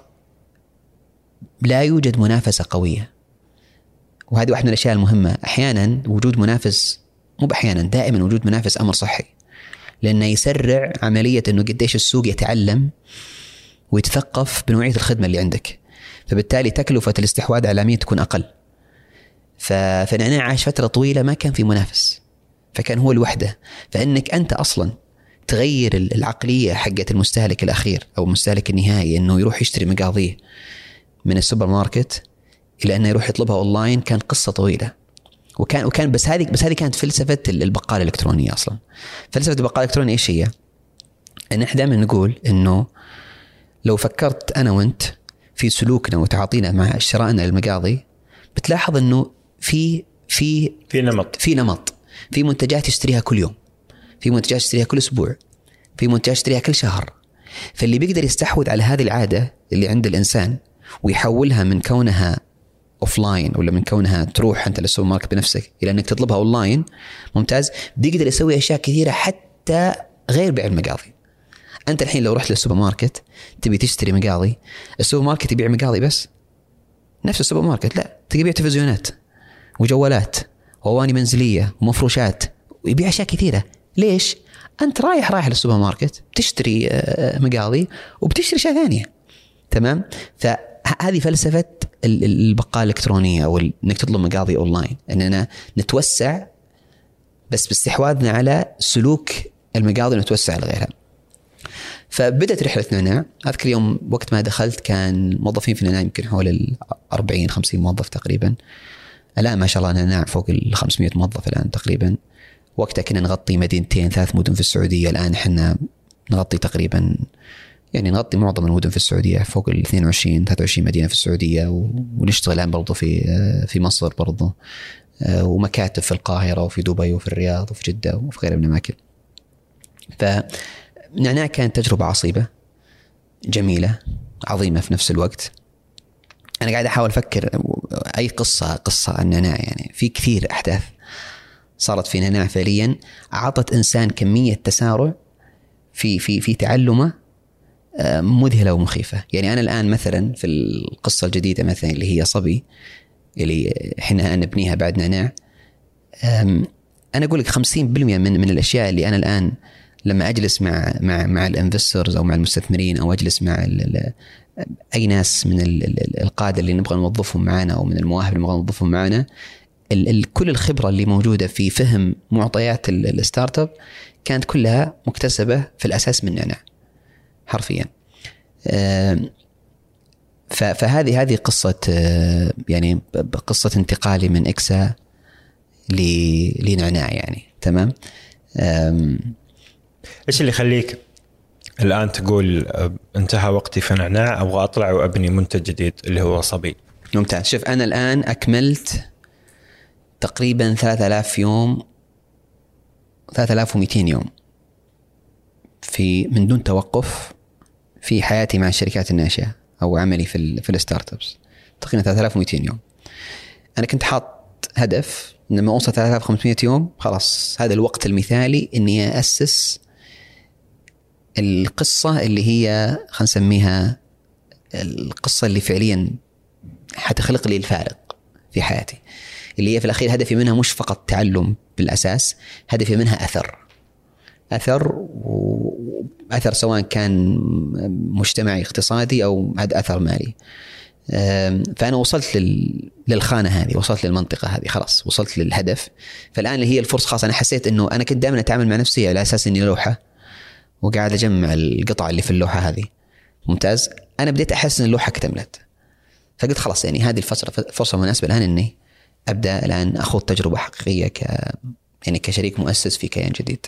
لا يوجد منافسة قوية، وهذه واحدة من الأشياء المهمة. أحيانا وجود منافس، مو بأحيانا، دائما وجود منافس أمر صحي، لأنه يسرع عملية أنه قديش السوق يتعلم ويتثقف بنوعية الخدمة اللي عندك، فبالتالي تكلفة الاستحواذ على العميل تكون أقل. فنعناع عاش فترة طويلة ما كان في منافس، فكان هو الوحدة. فإنك أنت أصلا تغير العقلية حقة المستهلك الأخير أو المستهلك النهائي أنه يروح يشتري مقاضيه من السوبر ماركت إلى أنه يروح يطلبها أونلاين، كان قصة طويلة. وكان وكان بس هذه بس هذه كانت فلسفة البقالة الإلكترونية أصلا. فلسفة البقالة الإلكترونية إيش هي؟ إن إحنا دائما نقول إنه لو فكرت أنا وأنت في سلوكنا وتعاطينا مع شرائنا للمقاضي، بتلاحظ إنه في في في نمط في نمط في منتجات تشتريها كل يوم، في منتجات تشتريها كل أسبوع، في منتجات تشتريها كل شهر. فاللي بيقدر يستحوذ على هذه العادة اللي عند الإنسان ويحولها من كونها أوفلاين ولا من كونها تروح أنت للسوبر ماركت بنفسك إلى أنك تطلبها أونلاين، ممتاز، بيقدر يسوي أشياء كثيرة حتى غير بيع المقاضي. أنت الحين لو رحت للسوبر ماركت تبي تشتري مقاضي، السوبر ماركت يبيع مقاضي بس نفس السوبر ماركت؟ لا، تبيع تلفزيونات وجوالات وأواني منزلية ومفروشات، ويبيع أشياء كثيرة. ليش؟ أنت رايح رايح للسوبر ماركت بتشتري مقاضي وبتشتري أشياء ثانية، تمام؟ فهذه فلسفة البقالة الإلكترونية أو إنك تطلب مقاضي أونلاين، إننا نتوسع بس باستحواذنا على سلوك المقاضي ونتوسع على غيرها. فبدأت رحلة نعناع. أذكر يوم وقت ما دخلت كان موظفين في نعناع يمكن حول الأربعين خمسين موظف تقريبا. الآن ما شاء الله نعناع فوق الخمسمائة موظف الآن تقريبا. وقتها كنا نغطي مدينتين ثلاث مدن في السعودية، الآن إحنا نغطي تقريبا يعني نغطي معظم المدن في السعودية، فوق ال اثنين وعشرين ثلاثة وعشرين مدينة في السعودية، ونشتغل الآن برضو في في مصر برضو، ومكاتب في القاهرة وفي دبي وفي الرياض وفي جدة وفي غيرها من الأماكن. فنعناع كانت تجربة عصيبة جميلة عظيمة في نفس الوقت. أنا قاعد أحاول أفكر أي قصة قصة عن نعناع، يعني في كثير أحداث صارت في نعناع فعليا أعطت إنسان كمية تسارع في في في تعلمه مذهلة ومخيفة. يعني أنا الآن مثلا في القصة الجديدة مثلا اللي هي صبي اللي إحنا نبنيها بعد نعناع، أنا أقول لك خمسين بالمئة من من الأشياء اللي أنا الآن لما أجلس مع مع مع الانفسترز أو مع المستثمرين أو أجلس مع أي ناس من القادة اللي نبغى نوظفهم معنا أو من المواهب اللي نبغى نوظفهم معنا، كل الخبرة اللي موجودة في فهم معطيات الستارت اب كانت كلها مكتسبة في الأساس من نعناع حرفيا. فهذه هذه قصة يعني قصة انتقالي من إكسا لنعناع يعني. تمام. إيش اللي يخليك الآن تقول انتهى وقتي في نعناع أبغى أطلع وأبني منتج جديد اللي هو صبي؟ ممتاز. شوف أنا الآن أكملت تقريبا ثلاثة آلاف يوم، ثلاثة آلاف ومئتين يوم في من دون توقف في حياتي مع الشركات الناشئة أو عملي في ال في الستارت ابس، تقريبا ثلاثة آلاف ومئتين يوم. أنا كنت حاط هدف لما أوصل ثلاثة آلاف وخمسمائة يوم خلاص هذا الوقت المثالي إني أسس القصة اللي هي خلينا نسميها القصة اللي فعليا حتخلق لي الفارق في حياتي، اللي هي في الأخير هدفي منها مش فقط تعلم بالأساس، هدفي منها أثر أثر وأثر سواء كان مجتمعي اقتصادي أو أثر مالي. فأنا وصلت للخانة هذه، وصلت للمنطقة هذه، خلاص وصلت للهدف. فالآن اللي هي الفرصة خاصة. أنا حسيت أنه أنا كنت دائما أتعامل مع نفسي على أساس أني لوحة وقاعد أجمع القطع اللي في اللوحة هذه. ممتاز. أنا بديت أحس أن اللوحة اكتملت، فقلت خلاص يعني هذه الفرصة فرصة مناسبة الآن أني أبدأ الآن أخوض تجربة حقيقية ك يعني كشريك مؤسس في كيان جديد.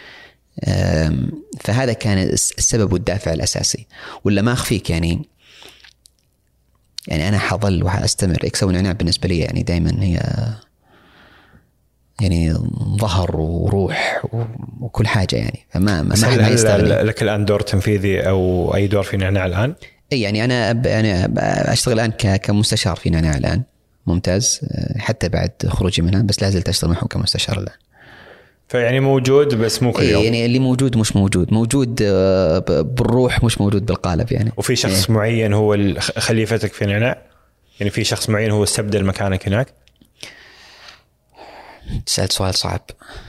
فهذا كان السبب والدافع الأساسي. ولا ما أخفيك يعني يعني أنا حظل وحأستمر. إكسا ونعناع بالنسبة لي يعني دائما هي يعني ظهر وروح وكل حاجة يعني. فما ما هل, ما يستغني. لك الآن دور تنفيذي أو أي دور في نعناع الآن؟ أي يعني أنا أنا أشتغل الآن كمستشار في نعناع الآن. ممتاز. حتى بعد خروجي منها بس لازلت أشتغل معهم كمستشار الآن. فيعني موجود بس مو كل يوم. يعني اللي موجود مش موجود، موجود بالروح مش موجود بالقالب يعني. وفي شخص إيه؟ معين هو خليفتك في نعناع؟ يعني في شخص معين هو استبدل مكانك هناك؟ سألت سؤال صعب.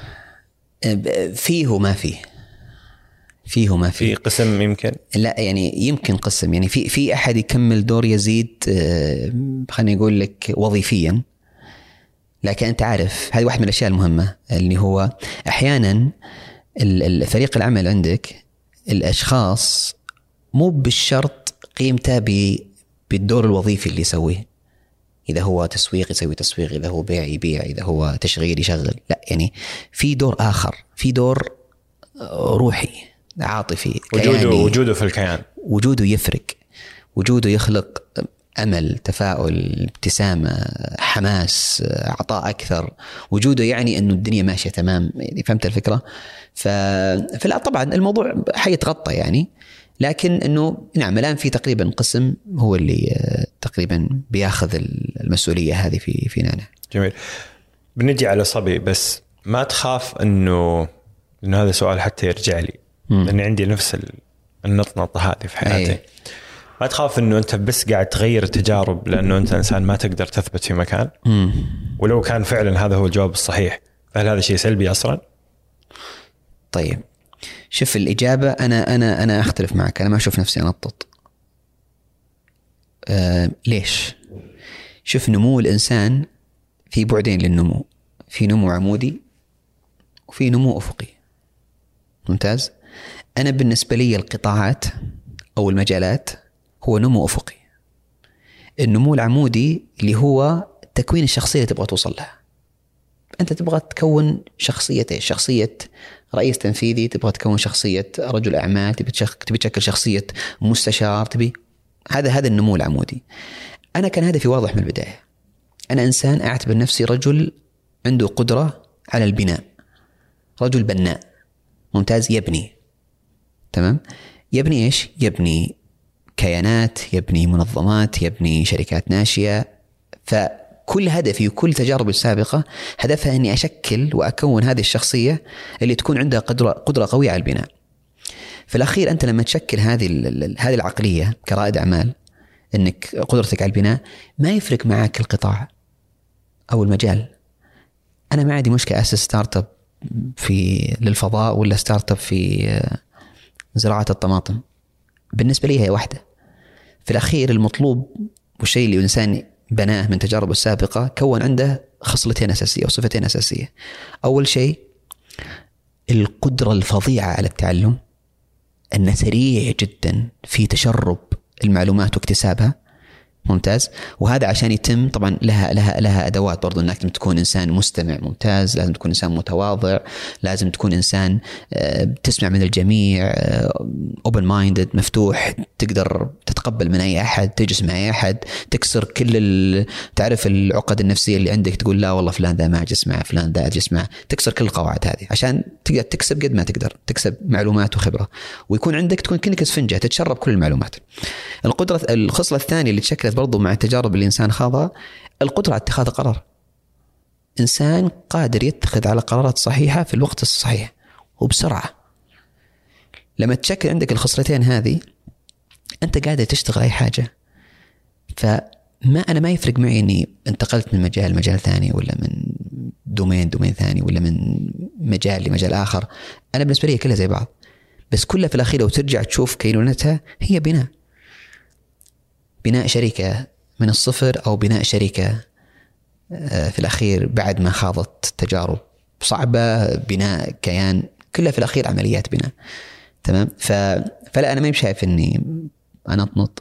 فيه وما فيه، فيه وما فيه. في قسم يمكن، لا يعني يمكن قسم، يعني في في أحد يكمل دور يزيد خليني أقول لك وظيفيا، لكن أنت عارف هذه واحدة من الأشياء المهمة اللي هو أحيانا الفريق العمل عندك الأشخاص مو بالشرط قيمته بالدور الوظيفي اللي يسويه. إذا هو تسويق يسوي تسويق، إذا هو بيع يبيع، إذا هو تشغيل يشغل. لا يعني في دور آخر، في دور روحي عاطفي وجوده, وجوده في الكيان، وجوده يفرق، وجوده يخلق أمل، تفاؤل، ابتسامة، حماس، عطاء أكثر. وجوده يعني أنه الدنيا ماشية تمام. يعني فهمت الفكرة؟ ف... فلا طبعا الموضوع حيتغطى يعني، لكن أنه نعم الآن في تقريبا قسم هو اللي تقريبا بياخذ المسؤولية هذه في في نعناع. جميل. بنجي على صبي، بس ما تخاف أنه إنه هذا سؤال حتى يرجع لي، لأن عندي نفس النطنطة هذه في حياتي. أي. ما تخاف إنه أنت بس قاعد تغير التجارب لأنه أنت إنسان ما تقدر تثبت في مكان؟ مم. ولو كان فعلا هذا هو الجواب الصحيح، هل هذا شيء سلبي أصلا؟ طيب شوف الإجابة، أنا أنا أنا أختلف معك، أنا ما أشوف نفسي أنطط. أه ليش؟ شوف نمو الإنسان في بعدين للنمو، في نمو عمودي وفي نمو أفقي. ممتاز. أنا بالنسبة لي القطاعات أو المجالات هو نمو أفقي. النمو العمودي اللي هو تكوين الشخصية اللي تبغى توصل لها. أنت تبغى تكون شخصية إيش؟ شخصية رئيس تنفيذي، تبغى تكون شخصية رجل أعمال، تبي تبي تشكل شخصية مستشار، تبي هذا هذا النمو العمودي. أنا كان هدفي واضح من البداية. أنا إنسان أعتبر نفسي رجل عنده قدرة على البناء، رجل بناء. ممتاز. يبني. تمام. يبني إيش؟ يبني كيانات، يبني منظمات، يبني شركات ناشئة. فكل هدفي وكل تجاربي السابقة هدفها أني أشكل وأكون هذه الشخصية اللي تكون عندها قدرة قدرة قوية على البناء. في الأخير أنت لما تشكل هذه هذه العقلية كرائد أعمال، أنك قدرتك على البناء، ما يفرق معك القطاع أو المجال. أنا ما عندي مشكلة أسس ستارت اب في للفضاء ولا ستارت اب في زراعة الطماطم، بالنسبة لي هي واحدة. في الأخير المطلوب والشيء اللي الإنسان بناه من تجاربه السابقة كون عنده خصلتين أساسية وصفتين أساسية. أول شيء القدرة الفظيعة على التعلم، أنه سريع جدا في تشرب المعلومات واكتسابها. ممتاز. وهذا عشان يتم طبعا لها لها لها ادوات برضو، انك تكون انسان مستمع ممتاز، لازم تكون انسان متواضع، لازم تكون انسان تسمع من الجميع، اوبن مايندد، مفتوح، تقدر تتقبل من اي احد، تجلس مع اي احد، تكسر كل تعرف العقد النفسيه اللي عندك، تقول لا والله فلان ذا ما اجلس معه، فلان ذا اجلس معه، تكسر كل القواعد هذه عشان تقدر تكسب قد ما تقدر تكسب معلومات وخبره، ويكون عندك تكون كأنك اسفنجه تتشرب كل المعلومات. القدره الخصله الثانيه اللي تشكلت برضو مع التجارب اللي الإنسان خاضها، القدرة على اتخاذ قرار. إنسان قادر يتخذ على قرارات صحيحة في الوقت الصحيح وبسرعة. لما تشكل عندك الخصلتين هذه أنت قادر تشتغل أي حاجة. فما أنا ما يفرق معي إني انتقلت من مجال لمجال ثاني، ولا من دومين دومين ثاني، ولا من مجال لمجال آخر. أنا بالنسبة لي كلها زي بعض، بس كلها في الأخير لو ترجع تشوف كينونتها هي بناء بناء شركة من الصفر، أو بناء شركة في الأخير بعد ما خاضت تجارب صعبة، بناء كيان، كلها في الأخير عمليات بناء. تمام. ف... فلا أنا ما شايف إني أنا أطنط.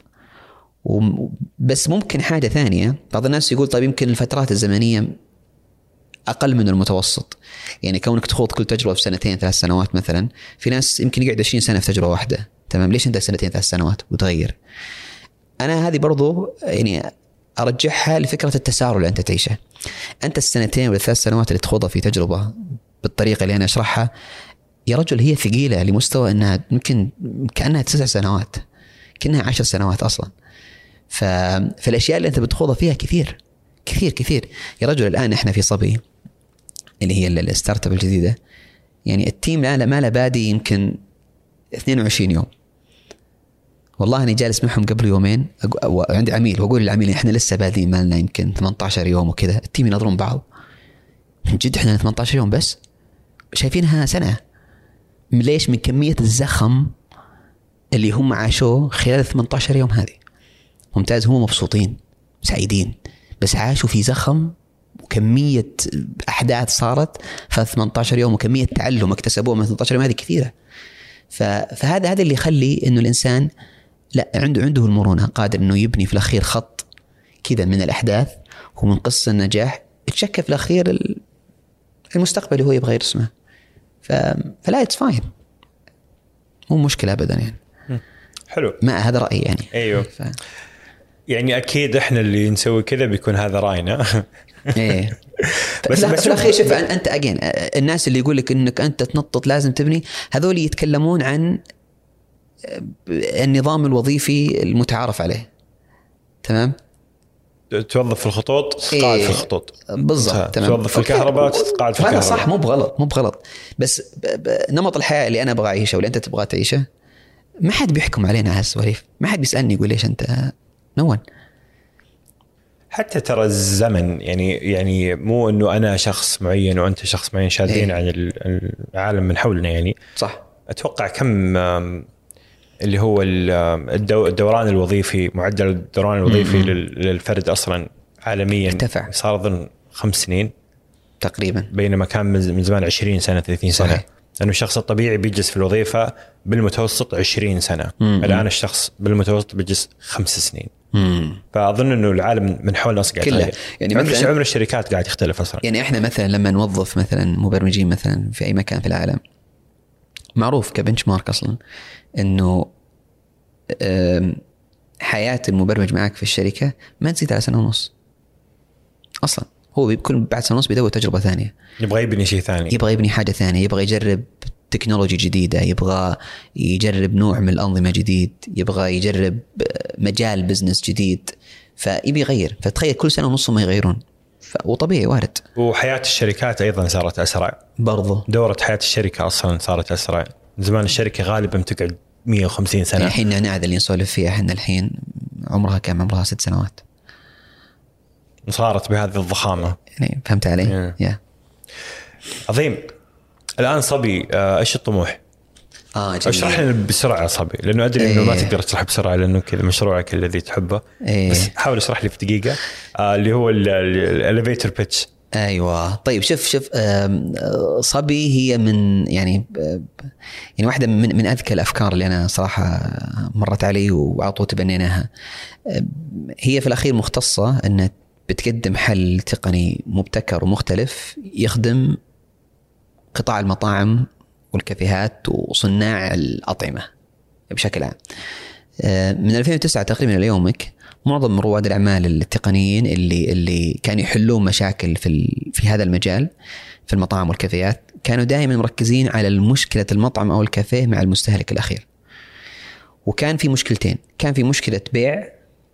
بس ممكن حاجة ثانية، بعض الناس يقول طيب يمكن الفترات الزمنية أقل من المتوسط، يعني كونك تخوض كل تجربة في سنتين ثلاث سنوات مثلا، في ناس يمكن يقعد عشرين سنة في تجربة واحدة. تمام. ليش أنت سنتين ثلاث سنوات وتغير؟ أنا هذه برضو يعني أرجحها لفكرة التسارع اللي أنت تعيشه. أنت السنتين ولا ثلاث سنوات اللي تخوضها في تجربة بالطريقة اللي أنا أشرحها، يا رجل هي ثقيلة لمستوى أنها ممكن كأنها تسع سنوات، كأنها عشر سنوات أصلا. ف... فالأشياء اللي أنت بتخوضها فيها كثير كثير كثير. يا رجل الآن إحنا في صبي اللي هي الستارت اب الجديدة، يعني التيم لا ما له بادي يمكن اثنين وعشرين يوم. والله أنا جالس معهم قبل يومين وعندي عميل وأقول للعميل إحنا لسه بادين ما لنا يمكن ثمانية عشر يوم وكذا. التيم ينظرون بعض من جد إحنا ثمانية عشر يوم بس شايفينها سنة. ليش؟ من كمية الزخم اللي هم عاشوه خلال ثمانية عشر يوم هذه. ممتاز، هم مبسوطين سعيدين بس عاشوا في زخم وكمية أحداث صارت في ثمانية عشر يوم وكمية تعلم اكتسبوه من ثمانية عشر يوم هذه كثيرة. فهذا هذا اللي يخلي إنه الإنسان لا عنده عنده المرونة، قادر إنه يبني في الأخير خط كذا من الأحداث ومن قصة النجاح يتشكل في الأخير المستقبل اللي هو يبغى يرسمه. فلا اتس فاين، مو مشكلة أبدا يعني. حلو، ما هذا رأيي يعني. أيوه ف... يعني أكيد إحنا اللي نسوي كذا بيكون هذا رأينا. إيه بس بس في الأخير شوف أنت أجين الناس اللي يقول لك إنك أنت تنطط لازم تبني، هذول يتكلمون عن النظام الوظيفي المتعارف عليه. تمام، توظف في الخطوط تقاعد إيه في الخطوط بالضبط. تمام، توظف في الكهرباء تقاعد في الكهرباء. هذا صح، مو بغلط مو بغلط بس ب... ب... نمط الحياة اللي أنا أبغى أعيشه واللي أنت تبغى تعيشه ما حد بيحكم علينا على هالسواليف، ما حد بيسألني يقول ليش أنت نون. حتى ترى الزمن يعني يعني مو إنه أنا شخص معين وأنت شخص معين شادين إيه؟ عن العالم من حولنا يعني. صح. أتوقع كم اللي هو الدوران الوظيفي، معدل الدوران الوظيفي م-م. للفرد أصلا عالميا ارتفع، صار ظن خمس سنين تقريبا، بينما كان من زمان عشرين سنة ثلاثين سنة. صحيح. لأنه الشخص الطبيعي بيجلس في الوظيفة بالمتوسط عشرين سنة، م-م. الآن الشخص بالمتوسط بيجلس خمس سنين. م-م. فأظن إنه العالم من حول الناس قاعد يتغير، يعني عمر, عمر الشركات قاعد يختلف أصلا. يعني إحنا مثلا لما نوظف مثلا مبرمجين مثلا في أي مكان في العالم، معروف كبنش مارك أصلا إنه حياة المبرمج معك في الشركة ما تزيد على سنة ونص أصلا. هو بيكون بعد سنة ونص بيدور تجربة ثانية، يبغى يبني شيء ثاني، يبغى يبني حاجة ثانية، يبغى يجرب تكنولوجي جديدة، يبغى يجرب نوع من الأنظمة جديد، يبغى يجرب مجال بزنس جديد، فيبي يغير. فتخيل كل سنة ونص ما يغيرون، وطبيعي وارد. وحياة الشركات أيضا صارت أسرع برضو، دورة حياة الشركة أصلا صارت أسرع. زمان الشركة غالبا تقعد مية وخمسين سنة. الحين نعناع اللي نسولف فيها احنا الحين عمرها كم؟ عمرها ست سنوات وصارت بهذه الضخامة يعني. فهمت علي؟ يا عظيم. الآن صبي، ايش الطموح؟ اه اشرح لنا بسرعة صبي، لأنه أدري إنه ما تقدر تشرح بسرعة لأنه كذا مشروعك الذي تحبه. إيه. بس حاول اشرح لي في دقيقة آه اللي هو الاليفيتر بيتش. ايوه طيب شوف شوف صبي هي من يعني يعني واحده من من اذكى الافكار اللي انا صراحه مرت علي وعطوا تبنيناها. هي في الاخير مختصه ان بتقدم حل تقني مبتكر ومختلف يخدم قطاع المطاعم والكافيهات وصناع الاطعمه بشكل عام. من ألفين وتسعة تقريبا ليومك معظم رواد الأعمال التقنيين اللي اللي كانوا يحلون مشاكل في في هذا المجال في المطاعم والكافيهات كانوا دائما مركزين على المشكلة المطعم أو الكافيه مع المستهلك الأخير. وكان في مشكلتين، كان في مشكلة بيع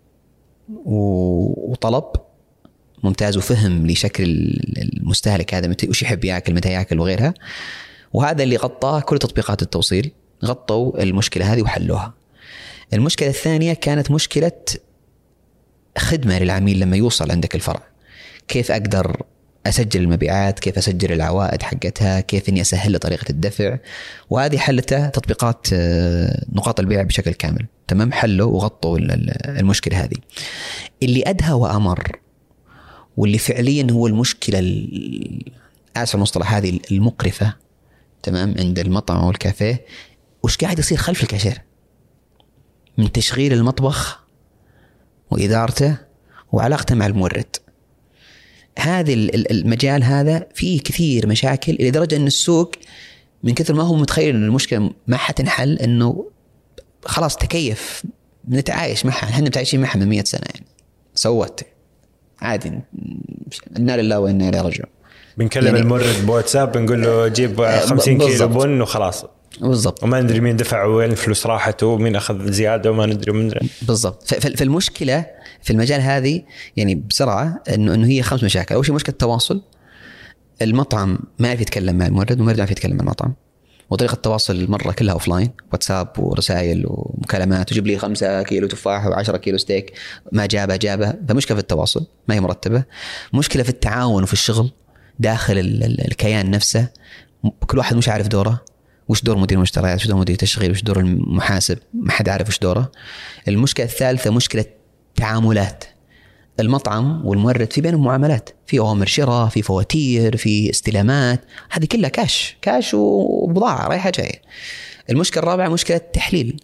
وطلب ممتاز وفهم لشكل المستهلك هذا متى وش يحب يأكل متى يأكل وغيرها. وهذا اللي غطاه كل تطبيقات التوصيل، غطوا المشكلة هذه وحلوها. المشكلة الثانية كانت مشكلة خدمة للعميل لما يوصل عندك الفرع. كيف أقدر أسجل المبيعات، كيف أسجل العوائد حقتها، كيف إني أسهل طريقة الدفع. وهذه حلتها تطبيقات نقاط البيع بشكل كامل. تمام، حلوا وغطوا المشكلة هذه. اللي أدهى وأمر واللي فعليا هو المشكلة آسف المصطلح هذه المقرفة تمام عند المطعم والكافيه، وش قاعد يصير خلف الكاشير من تشغيل المطبخ وإدارته وعلاقته مع المورد. هذا المجال هذا فيه كثير مشاكل لدرجة أن السوق من كثر ما هو متخيل أن المشكلة ما حتنحل أنه خلاص تكيف نتعايش معها. احنا متعايشين معها من مئة سنة يعني. سوت عادي، إنا لله وإنا إليه راجعون. بنكلم يعني المورد بواتساب بنقول له جيب خمسين كيلو بن وخلاص بالضبط، وما ندري مين دفع وين الفلوس راحت ومين أخذ زيادة وما ندري ومن بالضبط. فالمشكلة في المجال هذه يعني بسرعة إنه إنه هي خمس مشاكل. أول شيء مشكلة التواصل المطعم ما يعرف يتكلم مع المورد والمورد ما يعرف يتكلم مع المطعم، وطريقة التواصل مرة كلها أوفلاين، واتساب ورسائل ومكالمات، وجيب لي خمسة كيلو تفاح وعشرة كيلو ستيك، ما جابه جابه. فمشكلة في التواصل ما هي مرتبة، مشكلة في التعاون وفي الشغل داخل الكيان نفسه، كل واحد مش عارف دوره، وش دور مدير المشتريات، وش دور مدير التشغيل، وش دور المحاسب، ما حد عارف وش دوره. المشكلة الثالثة مشكلة تعاملات المطعم والمورد، في بينهم معاملات، في أوامر شراء، في فواتير، في استلامات، هذه كلها كاش كاش وبضاعة رايحة جاية. المشكلة الرابعة مشكلة تحليل.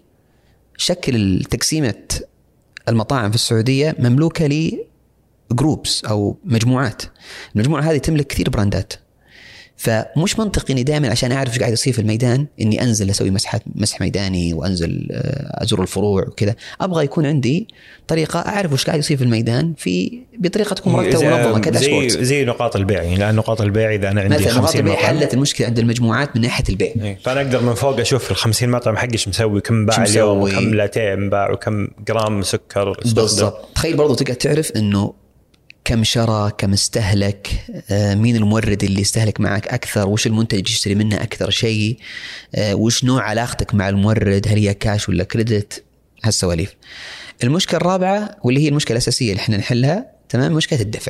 شكل تقسيمة المطاعم في السعودية مملوكة لجروبس أو مجموعات، المجموعة هذه تملك كثير براندات، فمش منطقي اني دائما عشان اعرف ايش قاعد يصير في الميدان اني انزل اسوي مسحات مسح ميداني وانزل ازور الفروع وكذا. ابغى يكون عندي طريقه اعرف ايش قاعد يصير في الميدان في بطريقه تكون مرتبه ومنظمه كذا. زي زي نقاط البيع، يعني لان نقاط البيع اذا انا عندي خمسين نقاط البيع حلت المشكله عند المجموعات من ناحيه البيع، فانا اقدر من فوق اشوف ال خمسين مطعم حقي ايش مسوي، كم باع اليوم، وكم لاتيه باع، وكم جرام سكر بالضبط. تخيل برضو تقدر تعرف انه كم شرى، كم استهلك، مين المورد اللي استهلك معك أكثر، وش المنتج يشتري منه أكثر شيء، وش نوع علاقتك مع المورد، هل هي كاش ولا كريدت، هالسواليف. المشكلة الرابعة واللي هي المشكلة الأساسية اللي احنا نحلها تمام، مشكلة الدفع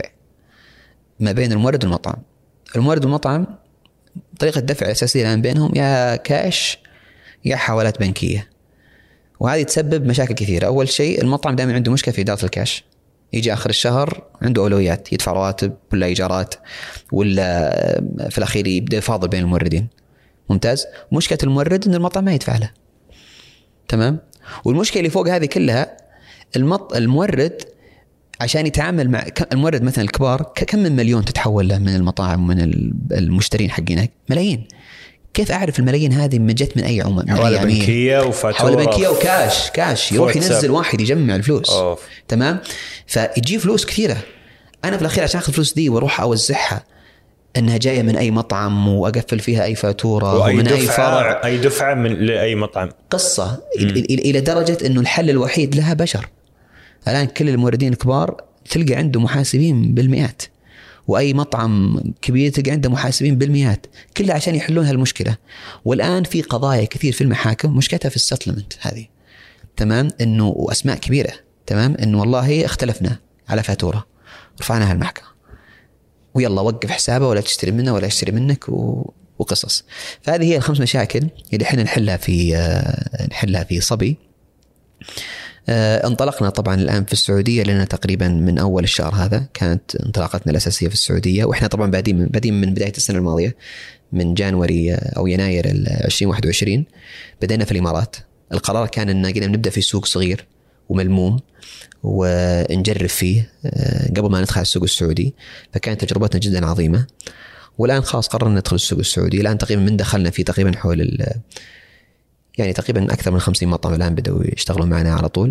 ما بين المورد والمطعم. المورد والمطعم طريقة الدفع الأساسية الآن بينهم يا كاش يا حوالات بنكية، وهذه تسبب مشاكل كثيرة. أول شيء المطعم دائما عنده مشكلة في إدارة الكاش، يجي آخر الشهر عنده أولويات، يدفع رواتب ولا إيجارات ولا في الأخير يبدأ يفاضل بين الموردين. ممتاز. مشكلة المورد إن المطعم ما يدفع له، تمام. والمشكلة اللي فوق هذه كلها المط... المورد عشان يتعامل مع المورد مثلا الكبار، كم من مليون تتحول له من المطاعم ومن المشترين حقينك، ملايين. كيف أعرف الملايين هذه من جت من أي عمل؟ حوالي بنكية وفاتورة، حوالي بنكية وكاش كاش يروح ينزل واحد يجمع الفلوس. أوف. تمام. فيجي فلوس كثيرة، أنا في الأخير عشان أخذ فلوس دي وأروح أوزعها أنها جاية من أي مطعم وأقفل فيها أي فاتورة ومن أي فرع، أي دفعة من لأي مطعم، قصة م. إلى درجة أنه الحل الوحيد لها بشر. الآن كل الموردين الكبار تلقى عنده محاسبين بالمئات، وأي مطعم كبير تلقى عنده محاسبين بالمئات، كلها عشان يحلون هالمشكلة. والآن في قضايا كثير في المحاكم مشكلتها في السيتلمنت هذه، تمام، إنه وأسماء كبيرة، تمام، إنه والله اختلفنا على فاتورة رفعناها المحكمة ويلا وقف حسابه ولا تشتري منه ولا يشتري منك و... وقصص. فهذه هي الخمس مشاكل اللي احنا نحلها في نحلها في صبي. آه انطلقنا طبعا الآن في السعودية لنا تقريبا من أول الشهر هذا كانت انطلاقتنا الأساسية في السعودية، وإحنا طبعا بادين من, بادين من بداية السنة الماضية من جانوري أو يناير عشرين واحد وعشرين بدأنا في الإمارات. القرار كان أن قلنا نبدأ في سوق صغير وملموم ونجرب فيه آه قبل ما ندخل السوق السعودي، فكانت تجربتنا جدا عظيمة. والآن خلاص قررنا ندخل السوق السعودي. الآن تقريبا من دخلنا فيه تقريبا حول يعني تقريبا أكثر من خمسين مطعم الآن بدأوا يشتغلون معنا على طول،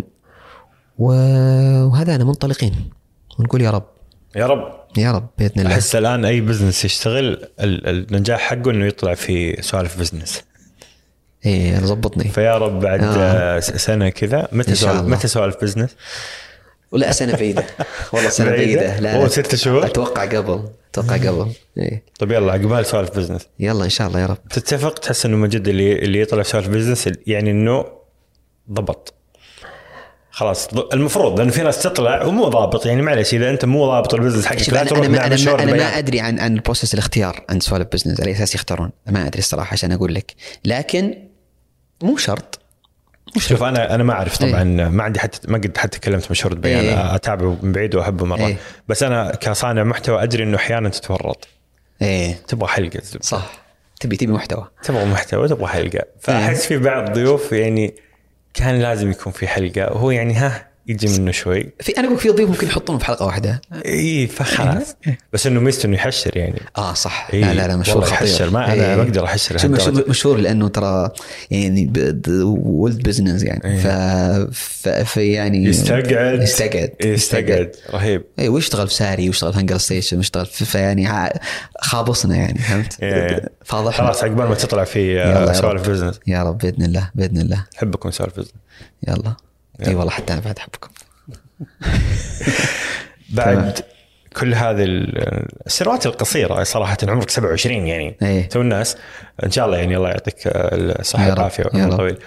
وهذا أنا منطلقين ونقول يا رب يا رب يا رب بإذن الله. أحس الآن أي بزنس يشتغل النجاح حقه إنه يطلع في سوالف بزنس. إيه ضبطني فيا رب بعد آه. سنة كذا متى سوالف متى سوالف بزنس؟ ولا سنة بعيدة والله سنة بعيدة. لا أو ستة شهور أتوقع قبل أتوقع قبل إيه. طب يلا عقبال سوالف بزنس يلا إن شاء الله يا رب. تتفق تحس إنه مجد اللي اللي يطلع سوالف بزنس يعني إنه ضبط خلاص المفروض، لأن في ناس تطلع ومو ضابط، يعني معلش إذا أنت مو ضابط البزنس حقك لا تروح مع مشوار. أنا ما أدري عن عن البروسيس الاختيار عند سوالف بزنس على أساس يختارون، ما أدري الصراحة عشان أقول لك، لكن مو شرط. شوف أنا أنا ما أعرف طبعا إيه. ما عندي حتى ما قد حتى تكلمت مشهور بيان إيه. أتابعه من بعيد وأحبه مرة إيه. بس أنا كصانع محتوى أدري إنه أحيانا تتورط إيه. تبغى حلقة صح، تبي تبي محتوى تبغى محتوى تبغى حلقة. فأحس في بعض ضيوف يعني كان لازم يكون في حلقة وهو يعني ها يجي منه شوي. في أنا أقول في ضيوف ممكن يحطونه في حلقة واحدة إيه فخلاص إيه. بس إنه ميزته إنه يحشر يعني آه صح إيه. لا لا لا مشهور خطير ما أنا ما أقدر أحشر مشهور, مشهور لأنه ترى يعني ولد بزنس يعني إيه. ف... ف... في يعني يستقعد يستقعد يستقعد رهيب إيه. ويشتغل في ساري ويشتغل في هنجر ستيشن ويشتغل في يعني خابصنا يعني فهمت إيه. فاضح خلاص عقبال ما تطلع في سوالف بزنس يا رب بإذن الله بإذن الله. أحبكم سوالف بزنس يلا اي والله حتى انا بعد احبكم. بعد كل هذه السنوات القصيره صراحه، عمرك سبعة وعشرين يعني ايه. تو الناس ان شاء الله يعني الله يعطيك الصحه والعافيه والعمر طويل.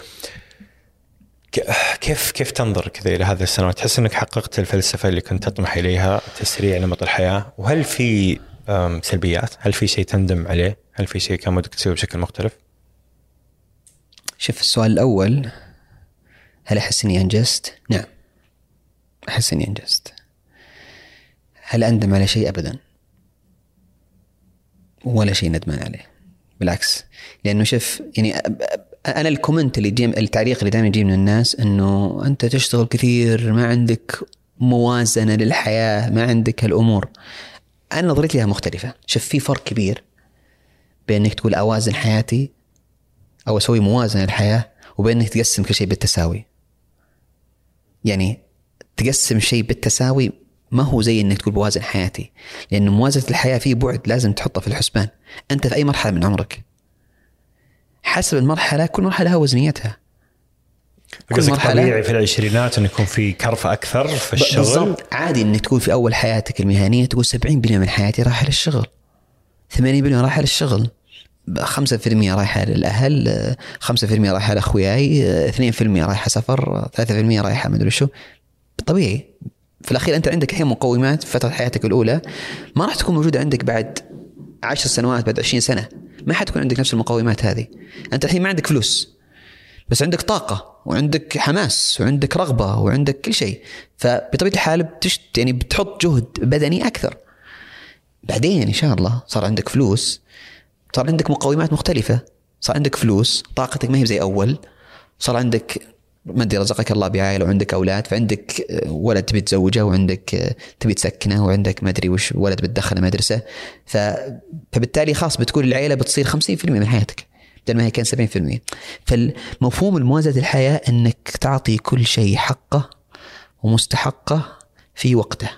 كيف كيف تنظر كذا الى هذه السنوات؟ تحس انك حققت الفلسفه اللي كنت تطمح اليها، تسريع نمط الحياه؟ وهل في سلبيات؟ هل في شيء تندم عليه؟ هل في شيء كان ودك تسويه بشكل مختلف؟ شوف السؤال الأول، هل أحس إني أنجزت؟ نعم أحس إني أنجزت. هل أندم على شيء؟ أبدا، ولا شيء ندمان عليه، بالعكس. لأنه شوف يعني أنا الكومنت اللي يجي، التعليق اللي دائما يجي من الناس إنه أنت تشتغل كثير، ما عندك موازنة للحياة، ما عندك هالأمور. أنا نظرتي لها مختلفة. شوف في فرق كبير بين إنك تقول أوازن حياتي أو أسوي موازنة للحياة، وبين إنك تقسم كل شيء بالتساوي. يعني تقسم شيء بالتساوي ما هو زي إنك تقول بوازن حياتي، لأن موازنة الحياة فيه بعد لازم تحطه في الحسبان. أنت في أي مرحلة من عمرك، حسب المرحلة، كل مرحلة لها وزنيتها. قصدك طبيعي في العشرينات أن يكون في كرفة أكثر في الشغل؟ بالضبط. عادي إنك تقول في أول حياتك المهنية تقول سبعين بالمئة من حياتي رايحة للشغل، ثمانين بالمئة رايحة للشغل، خمسة في المئة رايحة للأهل، خمسة في المئة رايحة لأخوياي، اثنين في المئة رايحة سفر، ثلاثة في المئة رايحة مدري شو. طبيعي في الأخير أنت عندك الحين مقومات في فترة حياتك الأولى ما راح تكون موجودة عندك بعد عشر سنوات، بعد عشرين سنة ما حتكون عندك نفس المقومات هذه. أنت الحين ما عندك فلوس، بس عندك طاقة وعندك حماس وعندك رغبة وعندك كل شيء، فبطبيعة الحال بتشت يعني بتحط جهد بدني أكثر. بعدين إن شاء الله صار عندك فلوس، صار عندك مقومات مختلفة، صار عندك فلوس، طاقتك ما هي زي أول، صار عندك ما أدري رزقك الله بعائلة وعندك أولاد، فعندك ولد تبي تزوجه وعندك تبي تسكنه وعندك ما أدري وش ولد بتدخله مدرسة، ف... فبالتالي خاص بتكون العائلة بتصير خمسين في المئة من حياتك بدل ما هي كان سبعين في المئة. فالمفهوم الموازنة الحياة أنك تعطي كل شيء حقه ومستحقه في وقته.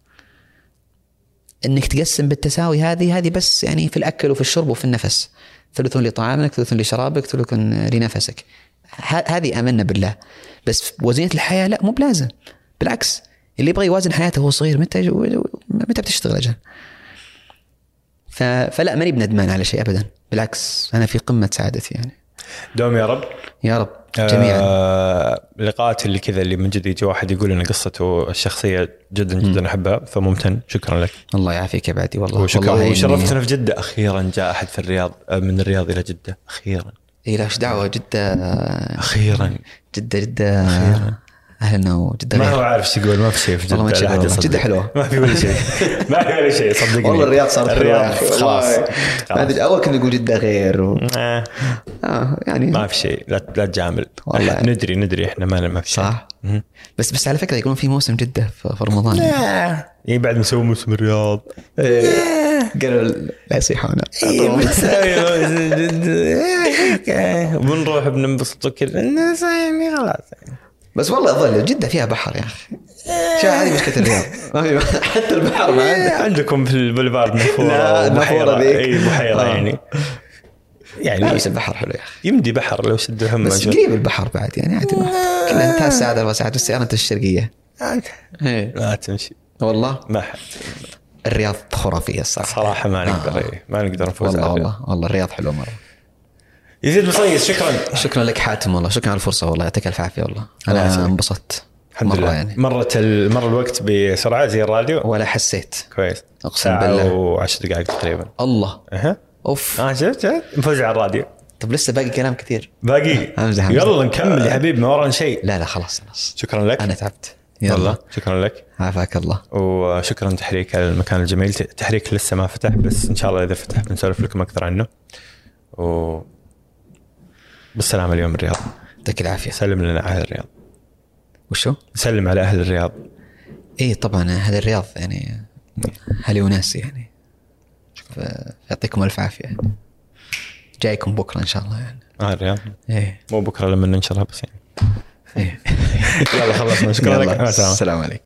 أنك تقسم بالتساوي هذه هذه بس يعني في الأكل وفي الشرب وفي النفس، ثلث لطعامك، ثلث لشرابك، ثلث لنفسك. هذه آمنا بالله. بس وزنية الحياة لا، مو بلازم، بالعكس اللي يبغى يوازن حياته وهو صغير متى متى بتشتغل أجل. فلا ماني بندمان على شيء أبدا، بالعكس أنا في قمة سعادتي يعني. دوم يا رب يا رب جميعا. آه لقاءات اللي كذا اللي من جد يجي واحد يقول إن قصته الشخصية جدا جدا م. أحبها، فممتن. شكرا لك. الله يعافيك يا بعدي والله. وشكرا وشرفتنا في جدة أخيرا. جاء أحد في الرياض، من الرياض إلى جدة أخيرا. إيه لاش دعوة، جدة أخيرا جدة جدة أخيرا. أهلنا وجدة ما هو عارف شو يقول، ما في شيء في جدة. والله جدة حلوة، ما في ولا شيء ما في ولا شيء صدقني. والله الرياض صارت الرياض خلاص. ما أول كنا نقول جدة غير و... آه. آه يعني ما في شيء. لا لا تجامل والله. ندري ندري إحنا ما ما في شيء صح. بس بس على فكرة يكونون في موسم جدة في رمضان. يعني بعد ما نسوي موسم الرياض قالوا لا يصيحونا بنروح بننبسط كذا الناس يعني خلاص. بس والله أظل جدة فيها بحر يا أخي. شو هذه مشكلة الرياض، ما في حتى البحر ما عندك. عندكم في البوليفارد نافورة بحيرة، أي بحيرة يعني يعني بس البحر حلو يا أخي، يمدي بحر لو سد هم. بس قريب البحر بعد يعني عادي، كلها ثلاث ساعات أربع ساعات بالسيارة الشرقية ما تمشي والله. ما حد. الرياض خرافية الصراحة صراحة ما نقدر آه. ما نقدر نفوز والله والله والله الرياض حلو مرة. يزيد مصيص شكرا شكرا لك حاتم والله، شكرا على الفرصة والله، يعطيك الف عافية والله. أنا انبسطت الحمد لله يعني. مرت المرة الوقت بسرعة زي الراديو ولا حسيت. كويس. أقسم بالله وعشر دقائق تقريبا. الله أه. أوف. آه شفت نفوز على الراديو. طب لسه باقي كلام كثير باقي. يلا نكمل يا حبيبي، ما ورانا شيء. لا لا خلاص خلاص. شكرا لك. أنا تعبت والله. شكرا لك. عافاك الله. وشكرا تحريك على المكان الجميل. تحريك لسه ما فتح، بس إن شاء الله إذا فتح بنسولف لكم أكثر عنه. و بالسلامة اليوم الرياض. يعطيك العافية. سلم لنا أهل الرياض. وشو؟ سلم على أهل الرياض. إيه طبعا أهل الرياض يعني هلي وناسي يعني، يعطيكم ألف عافية. جايكم بكرة إن شاء الله يعني. آه الرياض. إيه مو بكرة لما ننشرها بس يعني. إيه. يلا خلصنا. شكرا لك. السلام عليكم.